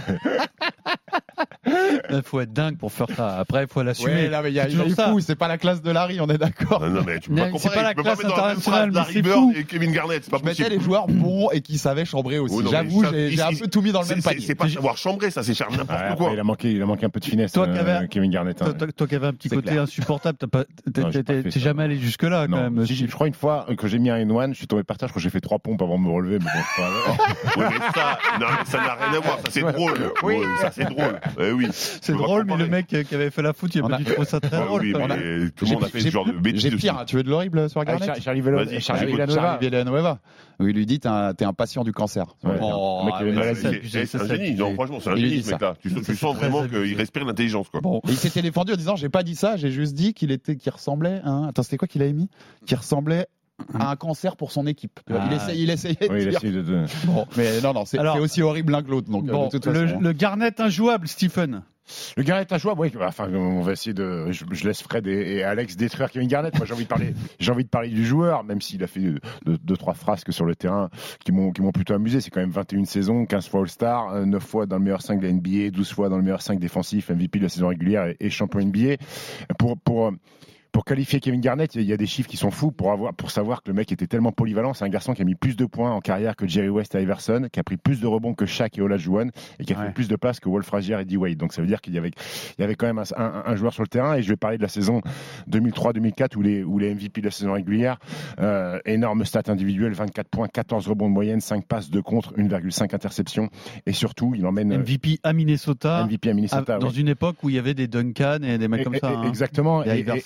Speaker 3: Il faut être dingue pour faire ça. Après, il faut l'assumer.
Speaker 2: Ouais, là, mais il y a, il est fou. C'est pas la classe de Larry, on est d'accord.
Speaker 4: Non, non mais tu peux pas comparer.
Speaker 3: C'est pas la
Speaker 4: tu peux
Speaker 3: classe
Speaker 4: pas
Speaker 3: internationale, mais c'est
Speaker 4: Bird
Speaker 3: fou.
Speaker 4: Et Kevin Garnett, c'est pas
Speaker 2: je
Speaker 4: possible.
Speaker 2: mettais les joueurs bons et qui savaient chambrer aussi.
Speaker 4: Oui, non,
Speaker 2: J'avoue,
Speaker 4: ça,
Speaker 2: j'ai, j'ai un peu tout mis dans le
Speaker 4: c'est,
Speaker 2: même
Speaker 4: c'est,
Speaker 2: panier.
Speaker 4: C'est pas savoir chambrer, ça, c'est cher n'importe
Speaker 5: ouais,
Speaker 4: quoi.
Speaker 5: Après, il a manqué, il a manqué un peu de finesse.
Speaker 3: Toi,
Speaker 5: euh,
Speaker 3: avait,
Speaker 5: Kevin Garnett.
Speaker 3: Toi,
Speaker 5: hein.
Speaker 3: toi, toi qui avais un petit
Speaker 2: c'est
Speaker 3: côté
Speaker 2: clair.
Speaker 3: insupportable, t'as pas, t'es,
Speaker 5: non,
Speaker 3: t'es, t'es,
Speaker 5: t'es
Speaker 3: jamais allé jusque là quand
Speaker 5: non,
Speaker 3: même.
Speaker 5: Si, je crois une fois que j'ai mis un N un, je suis tombé par terre, je crois que j'ai fait trois pompes avant de me relever. Mais bon,
Speaker 4: ouais, mais ça, non, mais ça n'a rien à voir. Ça c'est drôle. Oui, ouais, ça c'est drôle. Eh oui.
Speaker 3: C'est drôle, mais le mec qui avait fait la faute, il a pas dû trouver ça très drôle.
Speaker 4: Oui, mais tout le monde a fait ce genre de bêtises.
Speaker 2: J'ai pire. Tu veux de l'horrible sur Garnett ?
Speaker 5: Charlie
Speaker 2: Villanueva. Où il lui dit t'es un, t'es un patient du cancer.
Speaker 4: Ouais, oh, mec, ouais, ouais, c'est, c'est, c'est un génie. Non, franchement, c'est un génie ce mec-là. Tu, tu sens vraiment qu'il respire l'intelligence, quoi.
Speaker 2: Bon. Et il s'était défendu en disant j'ai pas dit ça, j'ai juste dit qu'il était, qu'il ressemblait. Hein. Attends, c'était quoi qu'il avait mis ? Qu'il ressemblait à un cancer pour son équipe. Ah, il, essayait, il essayait de
Speaker 5: oui,
Speaker 2: dire.
Speaker 5: Il de...
Speaker 2: Bon, mais non, non, c'est, Alors, c'est aussi horrible l'un que l'autre. Donc,
Speaker 3: bon,
Speaker 2: de toute
Speaker 3: le,
Speaker 2: façon,
Speaker 3: le Garnett injouable, Stephen.
Speaker 5: Le Garnett injouable, oui. Enfin, on va essayer de. Je, je laisse Fred et, et Alex détruire Kevin Garnett. Moi, j'ai envie de parler. J'ai envie de parler du joueur, même s'il a fait deux, deux trois frasques sur le terrain qui m'ont, qui m'ont plutôt amusé. C'est quand même vingt et une saisons, quinze fois All-Star, neuf fois dans le meilleur cinq de la N B A, douze fois dans le meilleur cinq défensif, M V P de la saison régulière et, et champion N B A. Pour pour Pour qualifier Kevin Garnett, il y a des chiffres qui sont fous pour avoir, pour savoir que le mec était tellement polyvalent. C'est un garçon qui a mis plus de points en carrière que Jerry West et Iverson, qui a pris plus de rebonds que Shaq et Olajuwon, et qui a ouais. fait plus de passes que Wolf Frazier et D-Wade. Donc ça veut dire qu'il y avait, il y avait quand même un, un, un joueur sur le terrain. Et je vais parler de la saison deux mille trois deux mille quatre où les, où les M V P de la saison régulière, euh, énorme stat individuelle, vingt-quatre points, quatorze rebonds de moyenne, cinq passes de contre, un virgule cinq interceptions. Et surtout, il emmène
Speaker 3: M V P à Minnesota.
Speaker 5: M V P à Minnesota.
Speaker 3: À, dans
Speaker 5: oui.
Speaker 3: une époque où il y avait des Duncan et des mecs comme
Speaker 5: et,
Speaker 3: ça.
Speaker 5: Et,
Speaker 3: hein.
Speaker 5: exactement.
Speaker 3: Et, et, et, et,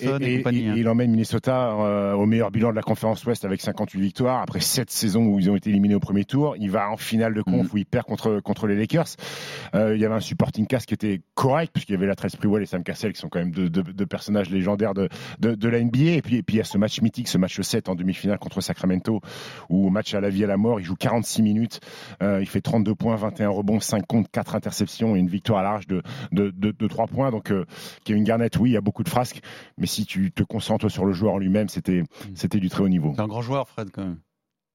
Speaker 3: compagnie.
Speaker 5: il, il emmène Minnesota euh, au meilleur bilan de la conférence Ouest avec cinquante-huit victoires. Après sept saisons où ils ont été éliminés au premier tour, il va en finale de conf mmh. où il perd contre, contre les Lakers. Euh, il y avait un supporting cast qui était correct, puisqu'il y avait la Trace Sprewell et Sam Cassell qui sont quand même deux, deux, deux personnages légendaires de, de, de la N B A. Et puis, et puis il y a ce match mythique, ce match sept en demi-finale contre Sacramento, où match à la vie et à la mort, il joue quarante-six minutes, euh, il fait trente-deux points, vingt et un rebonds, cinq comptes, quatre interceptions et une victoire à l'arrache de, de, de, de trois points. Donc euh, Kevin Garnett, oui, il y a beaucoup de frasques, mais si tu te concentres sur le joueur en lui-même, c'était, c'était du très haut niveau.
Speaker 3: C'est un grand joueur, Fred, quand même.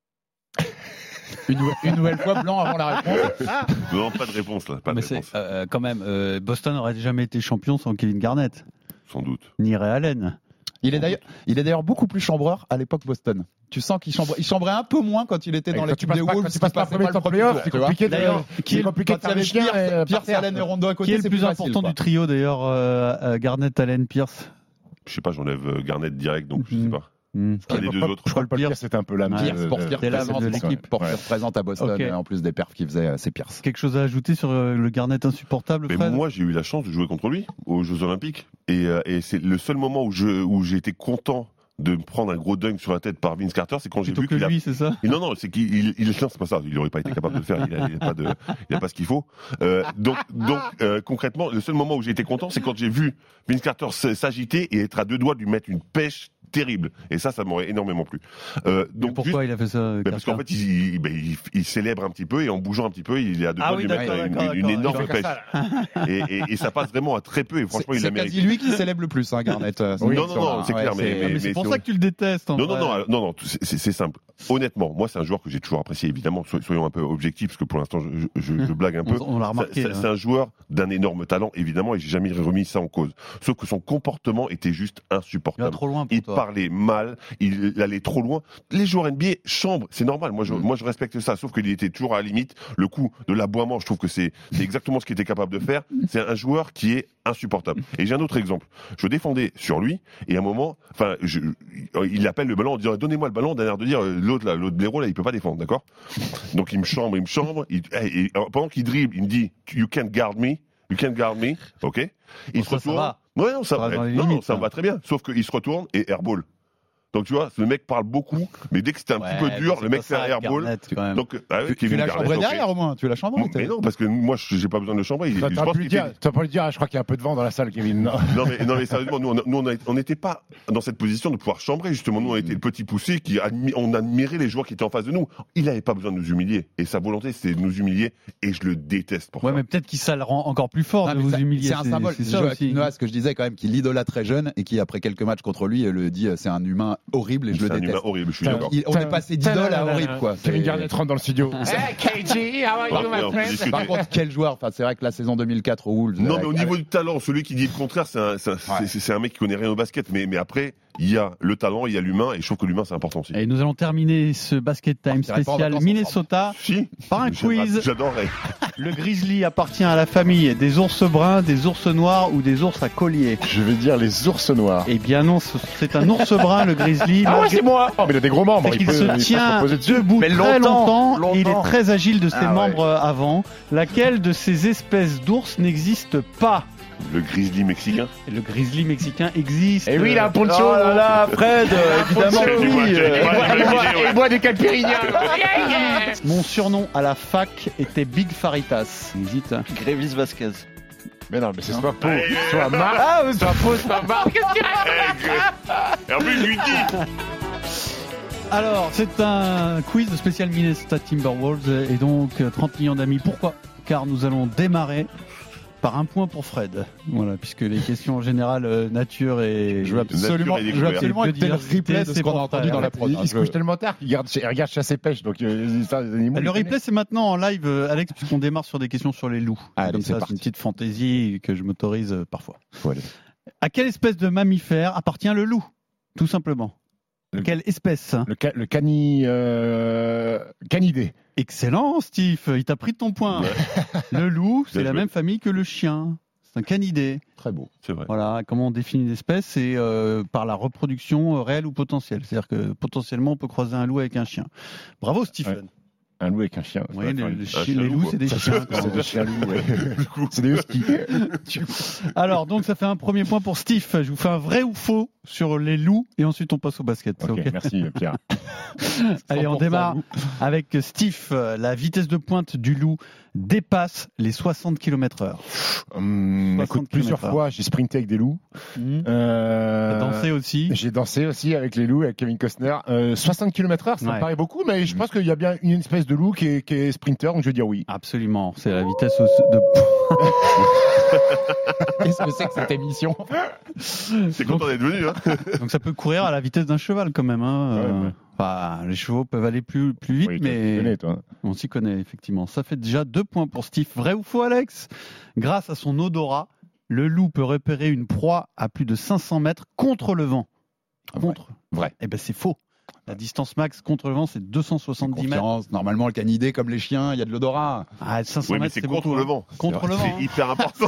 Speaker 2: Une, une nouvelle fois, blanc avant la réponse.
Speaker 4: Non, pas de réponse là. Pas de
Speaker 3: Mais
Speaker 4: réponse.
Speaker 3: c'est, euh, quand même, euh, Boston n'aurait jamais été champion sans Kevin Garnett.
Speaker 4: Sans doute.
Speaker 3: Ni Ray Allen.
Speaker 2: Il est d'ailleurs, il est d'ailleurs beaucoup plus chambreur à l'époque Boston. Tu sens qu'il chambrait, il chambrait un peu moins quand il était dans l'équipe des Wolves.
Speaker 5: Quand tu passes pas premier temps playoff, c'est compliqué.
Speaker 3: D'ailleurs,
Speaker 5: qui est compliqué de faire le chien.
Speaker 2: Pierce, Allen et Rondo à côté.
Speaker 3: Qui est le
Speaker 2: c'est
Speaker 3: plus
Speaker 2: plus
Speaker 3: important
Speaker 2: facile,
Speaker 3: du trio d'ailleurs, euh, Garnett, Allen, Pierce?
Speaker 4: Je sais pas, j'enlève Garnett direct, donc je sais pas.
Speaker 3: Mmh.
Speaker 4: Ah, les deux autres.
Speaker 5: Je crois que Pierce c'était un peu l'âme.
Speaker 2: Pierce pour ce qui représente
Speaker 3: de l'équipe.
Speaker 2: pour ce qui représente à Boston,
Speaker 3: Okay.
Speaker 2: en plus des perfs qu'il faisait, c'est Pierce.
Speaker 3: Quelque chose à ajouter sur euh, le Garnett insupportable,
Speaker 4: Mais
Speaker 3: Fred?
Speaker 4: moi, j'ai eu la chance de jouer contre lui aux Jeux Olympiques, et, euh, et c'est le seul moment où je où j'ai été content de me prendre un gros dunk sur la tête par Vince Carter, c'est quand j'ai
Speaker 3: Plutôt
Speaker 4: vu
Speaker 3: que
Speaker 4: qu'il
Speaker 3: lui,
Speaker 4: a...
Speaker 3: c'est ça?
Speaker 4: Et non, non, c'est qu'il il, il... non, c'est pas ça. Il aurait pas été capable de le faire. Il a, il a pas de, il a pas ce qu'il faut. Euh, donc, donc, euh, concrètement, le seul moment où j'ai été content, c'est quand j'ai vu Vince Carter s'agiter et être à deux doigts de lui mettre une pêche terrible. Et ça, ça m'aurait énormément plu. Euh, donc,
Speaker 3: pourquoi
Speaker 4: juste...
Speaker 3: il a fait ça?
Speaker 4: Ben parce qu'en fait, il, il, il, il célèbre un petit peu et en bougeant un petit peu, il est à deux
Speaker 3: ah
Speaker 4: doigts
Speaker 3: oui,
Speaker 4: de lui mettre une, une, une énorme pêche. Et, et, et ça passe vraiment à très peu. Et franchement,
Speaker 2: c'est,
Speaker 4: il l'a
Speaker 2: mérité.
Speaker 4: C'est
Speaker 2: quasi lui qui célèbre le plus, hein, Garnett.
Speaker 4: Oui, non, non, non, c'est clair.
Speaker 2: Ouais,
Speaker 4: mais,
Speaker 2: c'est...
Speaker 4: mais,
Speaker 3: mais c'est
Speaker 4: mais
Speaker 3: pour
Speaker 4: si
Speaker 3: ça
Speaker 4: on...
Speaker 3: que tu le détestes. En
Speaker 4: non,
Speaker 3: vrai.
Speaker 4: non, non, non, non, c'est, c'est, c'est simple. Honnêtement, moi, c'est un joueur que j'ai toujours apprécié, évidemment. Soyons un peu objectifs, parce que pour l'instant, je, je, je blague un peu.
Speaker 3: On, on l'a remarqué.
Speaker 4: C'est, c'est un joueur d'un énorme talent, évidemment, et j'ai jamais remis ça en cause. Sauf que son comportement était juste insupportable.
Speaker 3: Il va trop loin pour
Speaker 4: il
Speaker 3: toi.
Speaker 4: parlait mal, il allait trop loin. Les joueurs N B A chambrent, c'est normal. Moi, je, mmh. moi, je respecte ça. Sauf qu'il était toujours à la limite. Le coup de l'aboiement, je trouve que c'est, c'est exactement ce qu'il était capable de faire. C'est un joueur qui est insupportable. Et j'ai un autre exemple. Je défendais sur lui, et à un moment, enfin, je, il appelle le ballon en disant donnez-moi le ballon, d'un air de dire l'autre là, l'autre blaireau là, il peut pas défendre, d'accord? Donc il me chambre, il me chambre. Il, et, et, pendant qu'il dribble, il me dit you can't guard me, you can't guard me, ok? Il
Speaker 3: bon,
Speaker 4: se
Speaker 3: ça,
Speaker 4: retourne.
Speaker 3: Ça va.
Speaker 4: Ouais, non, ça,
Speaker 3: ça,
Speaker 4: va, non,
Speaker 3: limites,
Speaker 4: non, ça me va très bien. Sauf qu'il se retourne et airball. Donc tu vois, le mec parle beaucoup, mais dès que c'était un
Speaker 3: ouais,
Speaker 4: petit peu dur, le mec fait un airball.
Speaker 3: Garnett,
Speaker 4: donc, ah ouais,
Speaker 2: tu, tu l'as chambré okay. derrière au moins, tu l'as chambré.
Speaker 4: Mais non, parce que moi, j'ai pas besoin de le chambrer.
Speaker 5: Tu vas pas lui dire, tu vas pas lui dire, je crois qu'il y a un peu de vent dans la salle, Kevin. Non,
Speaker 4: non mais, non mais sérieusement, nous, on n'était on on pas dans cette position de pouvoir chambrer. Justement, nous, on était le petit poussé qui admi- on admirait les joueurs qui étaient en face de nous. Il n'avait pas besoin de nous humilier, et sa volonté, c'était de nous humilier, et je le déteste pour
Speaker 3: ouais,
Speaker 4: ça.
Speaker 3: Ouais, mais peut-être qu'il ça le rend encore plus fort non, de vous
Speaker 2: ça,
Speaker 3: humilier.
Speaker 2: C'est un symbole. C'est ça aussi. Noah, ce que je disais quand même, qu'il idolâtre très jeune et qui après quelques matchs contre lui le dit, c'est un humain horrible et je
Speaker 4: c'est
Speaker 2: le déteste.
Speaker 4: C'est un humain horrible. Je suis d'accord.
Speaker 2: Il, on est passé d'idole à horrible, quoi.
Speaker 5: Kevin Garnett rentre dans le studio.
Speaker 9: Hey, K G, how are you, my friend?
Speaker 2: Par contre, quel joueur? Enfin, c'est vrai que la saison deux mille quatre aux Wolves.
Speaker 4: Non, mais au niveau du talent, celui qui dit le contraire, c'est un, c'est, un, ouais. c'est, c'est un mec qui connaît rien au basket. Mais, mais après, il y a le talent, il y a l'humain, et je trouve que l'humain, c'est important aussi.
Speaker 3: Et nous allons terminer ce Basket Time spécial Minnesota
Speaker 4: si,
Speaker 3: par un quiz.
Speaker 4: J'adorerais.
Speaker 3: Le grizzly appartient à la famille des ours bruns, des ours noirs ou des ours à collier?
Speaker 5: Je vais dire les ours noirs.
Speaker 3: Eh bien non, c'est un ours brun, le grizzly.
Speaker 5: Ah ouais, c'est moi. Oh, mais il a des gros membres.
Speaker 3: Il, il peut, se il tient debout mais très longtemps, longtemps, et il est très agile de ses ah, membres ouais. avant. Laquelle de ces espèces d'ours n'existe pas?
Speaker 4: Le grizzly mexicain.
Speaker 3: Et le grizzly mexicain existe.
Speaker 5: Et oui, il a un poncho.
Speaker 9: Oh là là, Fred, euh, évidemment.
Speaker 5: Oui, il boit des caipirinhas.
Speaker 3: Mon surnom à la fac était Big Faritas. Hésite.
Speaker 9: Grévis Vasquez.
Speaker 5: Mais non, mais c'est soit Pau, soit Marc.
Speaker 9: Ah, soit Pau, soit Marc. Qu'est-ce qu'il
Speaker 4: y a? En plus, je lui dis.
Speaker 3: Alors, c'est un quiz spécial Minnesota Timberwolves et donc trente millions d'amis. Pourquoi? Car nous allons démarrer par un point pour Fred. Voilà, puisque les questions en général euh, nature et
Speaker 2: je veux absolument, je veux absolument être le replay de ce qu'on a entendu dans la prod.
Speaker 5: Il se couche tellement tard qu'il regarde, il regarde chasse et pêche. Donc euh, ça, les animaux,
Speaker 3: le replay c'est maintenant en live, euh, Alex, puisqu'on démarre sur des questions sur les loups.
Speaker 2: Allez,
Speaker 3: Comme
Speaker 2: c'est
Speaker 3: ça,
Speaker 2: parti.
Speaker 3: c'est une petite fantaisie que je m'autorise euh, parfois.
Speaker 2: Faut aller.
Speaker 3: À quelle espèce de mammifère appartient le loup? Tout simplement. Le, quelle espèce?
Speaker 5: Le, ca, le cani, euh, canidé.
Speaker 3: Excellent, Steve. Il t'a pris de ton point. Ouais. Le loup, c'est la même famille que le chien. C'est un canidé.
Speaker 2: Très beau.
Speaker 4: C'est vrai.
Speaker 3: Voilà. Comment on définit une espèce? C'est euh, par la reproduction réelle ou potentielle. C'est-à-dire que potentiellement, on peut croiser un loup avec un chien. Bravo, Stephen.
Speaker 5: Un loup avec un chien.
Speaker 3: Oui, les, les, chi-
Speaker 4: chien
Speaker 3: les
Speaker 4: loup,
Speaker 3: loups,
Speaker 4: quoi.
Speaker 3: c'est des chiens. quoi.
Speaker 5: C'est des chiens loups, ouais. C'est des huskies.
Speaker 3: Alors, donc, ça fait un premier point pour Steve. Je vous fais un vrai ou faux sur les loups et ensuite on passe au basket. C'est
Speaker 5: Ok,
Speaker 3: ok
Speaker 5: merci Pierre.
Speaker 3: Allez, on
Speaker 2: cent pour cent
Speaker 3: démarre
Speaker 2: loup.
Speaker 3: avec Steve. La vitesse de pointe du loup dépasse les soixante kilomètres heure.
Speaker 5: Hum,
Speaker 3: soixante
Speaker 5: écoute, plusieurs
Speaker 3: kilomètres heure.
Speaker 5: fois, j'ai sprinté avec des loups.
Speaker 3: Mmh.
Speaker 5: Euh,
Speaker 3: T'as dansé aussi.
Speaker 5: J'ai dansé aussi avec les loups, avec Kevin Costner. Euh, soixante kilomètres heure, ça
Speaker 3: Ouais.
Speaker 5: me paraît beaucoup, mais je pense qu'il y a bien une espèce de loup qui est, qui est sprinter, donc je vais dire oui.
Speaker 3: Absolument. C'est la vitesse au- de.
Speaker 2: Qu'est-ce que c'est que cette émission?
Speaker 4: C'est content d'être venu. Hein.
Speaker 3: Donc ça peut courir à la vitesse d'un cheval quand même. Hein.
Speaker 5: Ouais,
Speaker 3: Euh,
Speaker 5: ouais.
Speaker 3: enfin, les chevaux peuvent aller plus, plus vite,
Speaker 5: Oui, toi, tu
Speaker 3: mais
Speaker 5: connais, toi.
Speaker 3: on s'y connaît effectivement. Ça fait déjà deux points pour Steve. Vrai ou faux, Alex? Grâce à son odorat, le loup peut repérer une proie à plus de cinq cents mètres contre le vent. Contre.
Speaker 2: Vrai.
Speaker 3: Eh ben c'est faux. La distance max contre le vent, c'est deux cent soixante-dix mètres.
Speaker 2: Confiance. Normalement, le canidé, comme les chiens, il y a de l'odorat.
Speaker 3: Ah, cinq cents
Speaker 4: Oui, mais
Speaker 3: mètres,
Speaker 4: c'est
Speaker 3: c'est
Speaker 4: contre
Speaker 3: beaucoup,
Speaker 4: le
Speaker 3: hein.
Speaker 4: vent.
Speaker 3: Contre le vent.
Speaker 4: C'est
Speaker 3: hein.
Speaker 4: hyper important.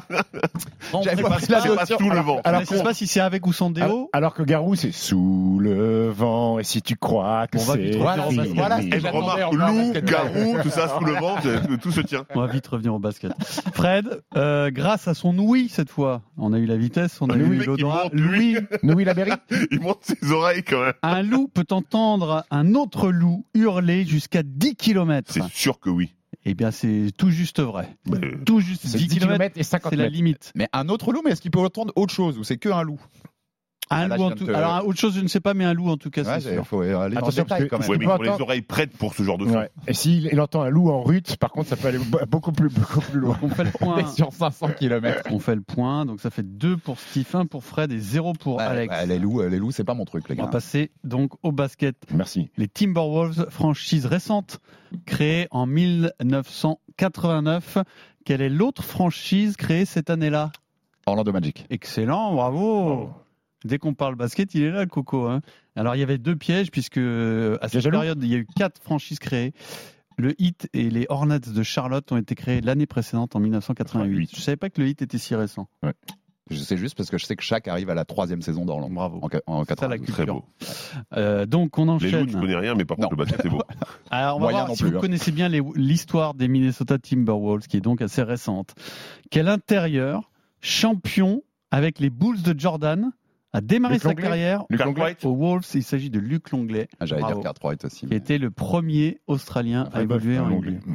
Speaker 3: On
Speaker 2: J'avais
Speaker 3: sait
Speaker 2: pas
Speaker 3: pas,
Speaker 2: pris la
Speaker 3: pas-
Speaker 2: notion.
Speaker 4: C'est pas sous le vent.
Speaker 3: on sait pas si c'est avec ou sans déo.
Speaker 5: Alors, alors que Garou, c'est sous le vent, et si tu crois que
Speaker 3: On va vite
Speaker 5: c'est
Speaker 3: revenir au basket.
Speaker 2: Voilà,
Speaker 5: fini.
Speaker 2: c'est
Speaker 4: Et je
Speaker 2: j'attendais
Speaker 4: remarque
Speaker 2: encore un
Speaker 4: loup,
Speaker 2: basket.
Speaker 4: garou, tout ça sous le vent, tout- tout se tient.
Speaker 3: On va vite revenir au basket. Fred, euh, grâce à son ouïe cette fois, on a eu la vitesse, on a
Speaker 4: Le
Speaker 3: eu
Speaker 4: mec, il
Speaker 3: l'odorat.
Speaker 4: monte, lui.
Speaker 3: Louis,
Speaker 5: Nous, il a Berry.
Speaker 4: Il monte ses oreilles quand même.
Speaker 3: un loup peut entendre un autre loup hurler jusqu'à dix kilomètres.
Speaker 4: C'est sûr que oui.
Speaker 3: Eh bien, c'est tout juste vrai.
Speaker 4: Bah,
Speaker 3: Tout juste
Speaker 5: C'est
Speaker 3: dix
Speaker 5: dix
Speaker 3: kilomètres,
Speaker 5: kilomètres et cinquante
Speaker 3: c'est la
Speaker 5: mètres.
Speaker 3: limite.
Speaker 2: Mais un autre loup, mais est-ce qu'il peut entendre autre chose ou c'est que un loup?
Speaker 3: Un
Speaker 2: là,
Speaker 3: loup
Speaker 2: je
Speaker 3: en
Speaker 2: viens de
Speaker 3: tout...
Speaker 2: te-
Speaker 3: Alors, autre chose, je ne sais pas, mais un loup en tout cas,
Speaker 2: Ouais,
Speaker 3: c'est
Speaker 2: il
Speaker 3: sûr.
Speaker 2: faut aller dans le
Speaker 5: Attention,
Speaker 2: détail
Speaker 5: parce
Speaker 2: quand
Speaker 5: que-
Speaker 2: même.
Speaker 4: Ouais, mais il
Speaker 5: peut
Speaker 4: faut les
Speaker 5: entendre-
Speaker 4: oreilles prêtes pour ce genre de son.
Speaker 5: Ouais. Et s'il il entend un loup en rut, par contre, ça peut aller bo- beaucoup plus, beaucoup plus loin.
Speaker 3: On fait le point.
Speaker 2: Sur cinq cents kilomètres.
Speaker 3: On fait le point. Donc, ça fait deux pour Steve, un pour Fred et zéro pour Alex.
Speaker 2: les loups, euh, les loups, c'est pas mon truc, les
Speaker 3: On va
Speaker 2: gars.
Speaker 3: passer donc au basket.
Speaker 5: Merci.
Speaker 3: Les Timberwolves, franchise récente, créée en mille neuf cent quatre-vingt-neuf. Quelle est l'autre franchise créée cette année-là?
Speaker 2: Orlando Magic.
Speaker 3: Excellent, bravo. Dès qu'on parle basket, il est là, le coco. Hein. Alors, il y avait deux pièges, puisque à cette
Speaker 5: Piège à loup.
Speaker 3: période, il y a eu quatre franchises créées. Le Heat et les Hornets de Charlotte ont été créés l'année précédente, en mille neuf cent quatre-vingt-huit. Je ne savais pas que le Heat était si récent.
Speaker 2: Je sais juste parce que je sais que chaque arrive à la troisième saison d'Orlando.
Speaker 3: Bravo.
Speaker 2: En, en
Speaker 3: C'est ça, la
Speaker 2: quatre-vingt-douze.
Speaker 4: Très
Speaker 3: culture.
Speaker 4: beau.
Speaker 3: Euh, donc, on
Speaker 4: Les
Speaker 3: enchaîne.
Speaker 4: loups, tu connais rien, mais par contre,
Speaker 2: Non.
Speaker 4: le basket, c'est beau.
Speaker 3: Alors, on va
Speaker 2: Moyen
Speaker 3: voir
Speaker 2: non
Speaker 3: si
Speaker 2: plus,
Speaker 3: vous
Speaker 2: hein.
Speaker 3: connaissez bien les- l'histoire des Minnesota Timberwolves, qui est donc assez récente. Quel intérieur, champion avec les Bulls de Jordan, a démarré
Speaker 5: Luc
Speaker 3: sa
Speaker 5: Longley.
Speaker 3: carrière
Speaker 5: Luc
Speaker 4: Cartwright.
Speaker 5: Longley.
Speaker 3: aux Wolves? Il s'agit de Luc Longley,
Speaker 2: Ah, J'allais
Speaker 3: Bravo.
Speaker 2: dire Cartwright aussi.
Speaker 3: qui
Speaker 2: mais-
Speaker 3: était le premier Australien à
Speaker 5: Enfin, bof,
Speaker 3: évoluer
Speaker 5: un
Speaker 3: en
Speaker 5: Longley.
Speaker 3: N B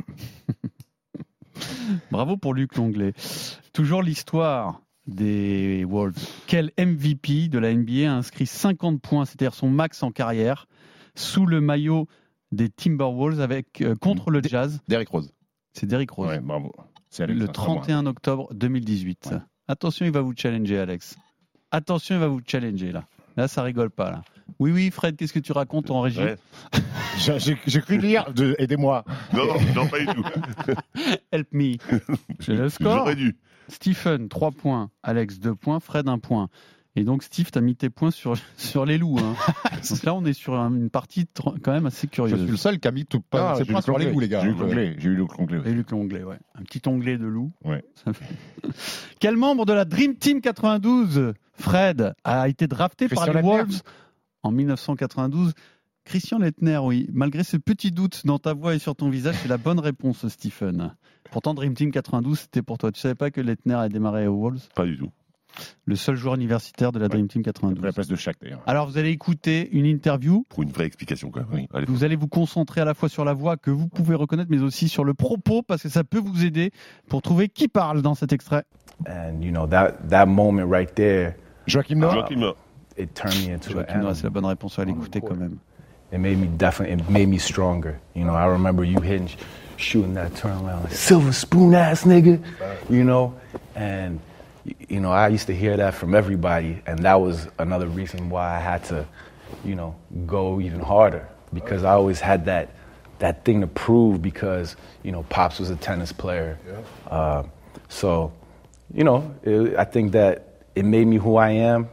Speaker 3: A. Bravo pour Luc Longley. Toujours l'histoire des Wolves. Quel M V P de la N B A a inscrit cinquante points, c'est-à-dire son max en carrière, sous le maillot des Timberwolves avec, euh, contre le Jazz?
Speaker 2: Derrick Rose.
Speaker 3: C'est Derrick Rose.
Speaker 5: Ouais, bravo. C'est Alex,
Speaker 3: Le
Speaker 5: hein,
Speaker 3: trente et un octobre deux mille dix-huit.
Speaker 2: Ouais.
Speaker 3: Attention, il va vous challenger, Alex. Attention, il va vous challenger, là. Là, ça rigole pas, là. Oui, oui, Fred, qu'est-ce que tu racontes en régie?
Speaker 4: Ouais.
Speaker 5: J'ai- J'ai j'ai cru lire, de, aidez-moi.
Speaker 4: Non, non, non, pas du tout.
Speaker 3: Help me. J'ai le score.
Speaker 4: J'aurais dû.
Speaker 3: Stephen, trois points. Alex, deux points. Fred, un point. Et donc, Steve, tu as mis tes points sur, sur les loups. Hein. Donc là, on est sur un- une partie tr- quand même assez
Speaker 2: Je suis le
Speaker 3: curieuse.
Speaker 2: seul qui a mis tout
Speaker 5: Ah,
Speaker 2: pas ses
Speaker 5: j'ai
Speaker 2: points
Speaker 5: eu
Speaker 2: sur les
Speaker 5: Longley.
Speaker 2: loups, les gars.
Speaker 5: J'ai eu Longley. J'ai eu Luc Longley aussi.
Speaker 3: Et Luc Longley, ouais. Un petit onglet de loup.
Speaker 5: Ouais.
Speaker 3: Ça fait- Quel membre de la Dream Team quatre-vingt-douze, Fred, a été drafté par
Speaker 5: Christian
Speaker 3: les
Speaker 5: Laettner.
Speaker 3: Wolves en mille neuf cent quatre-vingt-douze? Christian Laettner, oui. Malgré ce petit doute dans ta voix et sur ton visage, c'est la bonne réponse, Stephen. Pourtant, Dream Team quatre-vingt-douze, c'était pour toi. Tu savais pas que Laettner a démarré aux Wolves?
Speaker 4: Pas du tout.
Speaker 3: Le seul joueur universitaire de la Dream Team
Speaker 5: À la
Speaker 3: quatre-vingt-douze.
Speaker 5: place de Shaq, d'ailleurs.
Speaker 3: Alors, vous allez écouter une interview.
Speaker 4: Pour une vraie explication, quand même. Oui. Allez,
Speaker 3: Vous allez vous concentrer à la fois sur la voix que vous pouvez reconnaître, mais aussi sur le propos, parce que ça peut vous aider pour trouver qui parle dans cet extrait.
Speaker 10: And you know that that moment right there,
Speaker 5: Joachim Noah.
Speaker 4: Joachim Noah.
Speaker 10: it turned me into an
Speaker 3: Joachim Noah,
Speaker 10: animal.
Speaker 3: c'est la bonne réponse à l'écouter quand même.
Speaker 10: It made me definitely, it made me stronger. You know, I remember you hitting, shooting that turnaround like silver spoon ass nigga, you know, and y- you know I used to hear that from everybody, and that was another reason why I had to, you know, go even harder because I always had that that thing to prove because you know Pops was a tennis player, uh, so you know it, I think that it made me who I am.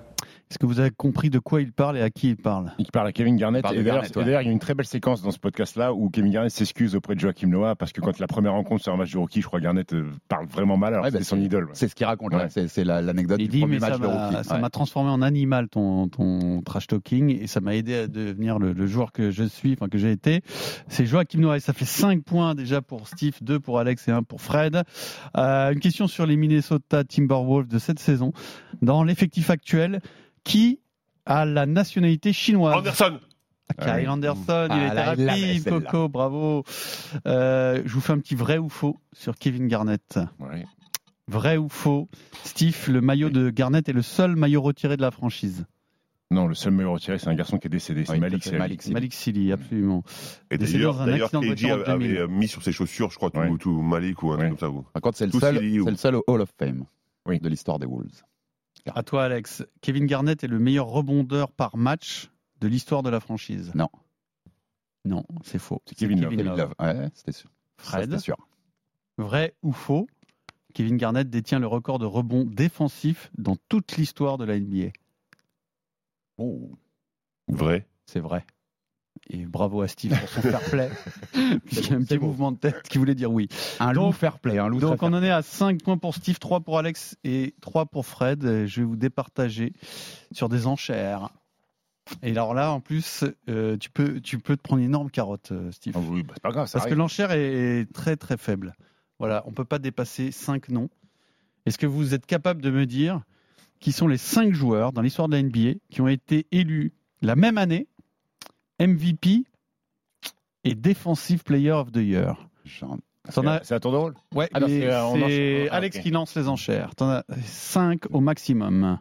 Speaker 3: Est-ce que vous avez compris de quoi il parle et à qui il parle?
Speaker 5: Il parle à Kevin Garnett.
Speaker 2: parle
Speaker 5: Et
Speaker 2: de
Speaker 5: d'ailleurs,
Speaker 2: Garnett, ouais.
Speaker 5: et d'ailleurs, il y a une très belle séquence dans ce podcast-là où Kevin Garnett s'excuse auprès de Joachim Noah parce que quand la première rencontre sur un match de rookie, je crois que Garnett euh, parle vraiment mal alors
Speaker 2: Ouais,
Speaker 5: que
Speaker 2: bah,
Speaker 5: c'est son idole. Ouais.
Speaker 2: C'est ce qu'il raconte,
Speaker 5: Ouais.
Speaker 2: là. c'est, c'est la- l'anecdote
Speaker 3: Il
Speaker 2: du
Speaker 3: dit,
Speaker 2: premier
Speaker 3: mais
Speaker 2: match
Speaker 3: ça
Speaker 2: de
Speaker 3: m'a,
Speaker 2: rookie.
Speaker 3: ça
Speaker 2: Ouais.
Speaker 3: m'a transformé en animal ton, ton trash talking et ça m'a aidé à devenir le, le joueur que je suis, enfin que j'ai été. C'est Joachim Noah et ça fait cinq points déjà pour Steve, deux pour Alex et un pour Fred. Euh, une question sur les Minnesota Timberwolves de cette saison. Dans l'effectif actuel, qui a la nationalité chinoise?
Speaker 4: Anderson.
Speaker 3: Kyle
Speaker 5: Ah,
Speaker 3: Anderson,
Speaker 2: Ah,
Speaker 3: il était
Speaker 2: là, il l'avait,
Speaker 3: rapide,
Speaker 2: celle-là.
Speaker 3: Coco, bravo. Euh, je vous fais un petit vrai ou faux sur Kevin Garnett.
Speaker 5: Ouais.
Speaker 3: Vrai ou faux, Steve, le maillot de Garnett est le seul maillot retiré de la franchise.
Speaker 5: Non, le seul meilleur retiré, c'est un garçon qui est décédé. C'est
Speaker 2: Oui,
Speaker 5: Malik
Speaker 2: c'est
Speaker 5: Sealy.
Speaker 2: Malik Sealy.
Speaker 3: Malik Sealy, absolument.
Speaker 4: Et
Speaker 3: Décédé
Speaker 4: d'ailleurs,
Speaker 3: dans un
Speaker 4: d'ailleurs
Speaker 3: accident de
Speaker 4: K G
Speaker 3: voiture en deux mille.
Speaker 4: avait mis sur ses chaussures, je crois, tout,
Speaker 2: Ouais.
Speaker 4: tout Malik ou un
Speaker 5: Ouais.
Speaker 4: truc comme ça.
Speaker 2: Par contre, c'est le
Speaker 4: Tous
Speaker 2: seul,
Speaker 4: Sealy ou-
Speaker 2: c'est le seul au Hall of Fame
Speaker 5: Oui.
Speaker 2: de l'histoire des Wolves.
Speaker 3: À toi, Alex. Kevin Garnett est le meilleur rebondeur par match de l'histoire de la franchise.
Speaker 2: Non.
Speaker 3: Non, c'est faux.
Speaker 5: C'est Kevin Love.
Speaker 2: Kevin Love. Ouais, c'était sûr. Ça,
Speaker 3: Fred.
Speaker 2: c'était sûr.
Speaker 3: Vrai ou faux, Kevin Garnett détient le record de rebond défensif dans toute l'histoire de la N B A.
Speaker 2: Oh,
Speaker 4: Vrai.
Speaker 3: C'est vrai. Et bravo à Steve pour son fair play. Puisqu'il y a un petit mouvement de tête qui voulait dire oui.
Speaker 2: un
Speaker 3: Donc-
Speaker 2: loup fair play. Un loup
Speaker 3: Donc
Speaker 2: très
Speaker 3: on
Speaker 2: fair
Speaker 3: en est à cinq points pour Steve, trois pour Alex et trois pour Fred. Et je vais vous départager sur des enchères. Et alors là, en plus, euh, tu, peux, tu peux te prendre une énorme carotte, euh, Steve.
Speaker 5: Ah oui, bah, c'est pas grave, ça
Speaker 3: Parce que
Speaker 5: arrive.
Speaker 3: l'enchère est très très faible. Voilà, on ne peut pas dépasser cinq noms. Est-ce que vous êtes capable de me dire qui sont les cinq joueurs dans l'histoire de la N B A qui ont été élus la même année M V P et Defensive Player of the Year?
Speaker 2: J'en-
Speaker 3: T'en as-
Speaker 5: C'est à tour de rôle.
Speaker 3: Ouais,
Speaker 5: Ah non,
Speaker 3: mais
Speaker 5: c'est, euh, on
Speaker 3: c'est
Speaker 5: enchaîne. Ah,
Speaker 3: Alex
Speaker 5: ok.
Speaker 3: qui lance les enchères. T'en as cinq au maximum.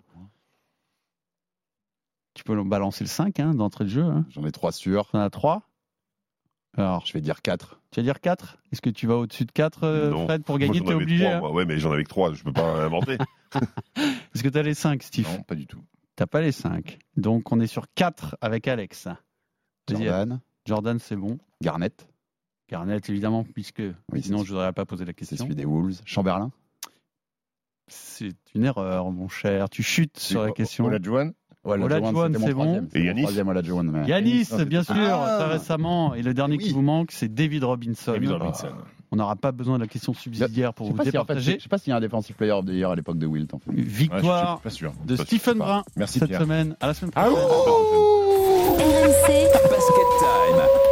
Speaker 3: Tu peux balancer le cinq hein, d'entrée de jeu. Hein.
Speaker 2: J'en ai trois sûrs.
Speaker 3: T'en as trois. Alors,
Speaker 2: Je vais dire quatre.
Speaker 3: tu vas dire quatre? Est-ce que tu vas au-dessus de quatre, euh,
Speaker 4: Non.
Speaker 3: Fred, pour
Speaker 4: Moi,
Speaker 3: gagner?
Speaker 4: j'en
Speaker 3: T'es
Speaker 4: avais
Speaker 3: obligé.
Speaker 4: trois,
Speaker 3: hein.
Speaker 4: moi. Ouais, mais j'en avais que trois, je peux pas inventer.
Speaker 3: Est-ce que tu as les cinq, Steve?
Speaker 5: Non, pas du tout.
Speaker 3: T'as pas les cinq. Donc, on est sur quatre avec Alex. Vas-y,
Speaker 2: Jordan,
Speaker 3: Jordan, c'est bon.
Speaker 2: Garnett,
Speaker 3: Garnett, évidemment, puisque
Speaker 2: Oui,
Speaker 3: sinon
Speaker 2: c'est-
Speaker 3: je n'aurais pas posé la
Speaker 2: c'est
Speaker 3: question.
Speaker 2: celui des Wolves. Chamberlain,
Speaker 3: C'est une erreur, mon cher. Tu chutes sur la question.
Speaker 5: Olajuwon.
Speaker 3: Olajuwon,
Speaker 2: c'était mon
Speaker 3: c'est bon.
Speaker 2: troisième. C'est
Speaker 4: Et
Speaker 2: mon
Speaker 4: Yanis
Speaker 2: troisième Olajuwon, mais-
Speaker 3: Yanis,
Speaker 5: Yanis,
Speaker 3: bien sûr,
Speaker 2: Ah.
Speaker 3: très récemment. Et le dernier qui
Speaker 2: Oui.
Speaker 3: vous manque, c'est David Robinson.
Speaker 5: David Robinson.
Speaker 3: On n'aura pas besoin de la question subsidiaire pour
Speaker 2: Je sais
Speaker 3: vous
Speaker 2: pas si, en fait,
Speaker 3: départager.
Speaker 2: je sais pas s'il y a un defensive player of the year à l'époque de Wilt. En fait.
Speaker 5: Ouais, je
Speaker 3: Victoire
Speaker 5: suis pas sûr.
Speaker 3: de
Speaker 4: Ça,
Speaker 3: Stephen
Speaker 4: je sais pas.
Speaker 3: Brun
Speaker 5: Merci
Speaker 3: cette
Speaker 5: Pierre.
Speaker 3: semaine. À la semaine
Speaker 5: Ah
Speaker 3: prochaine.
Speaker 1: R M C
Speaker 6: Basket Time.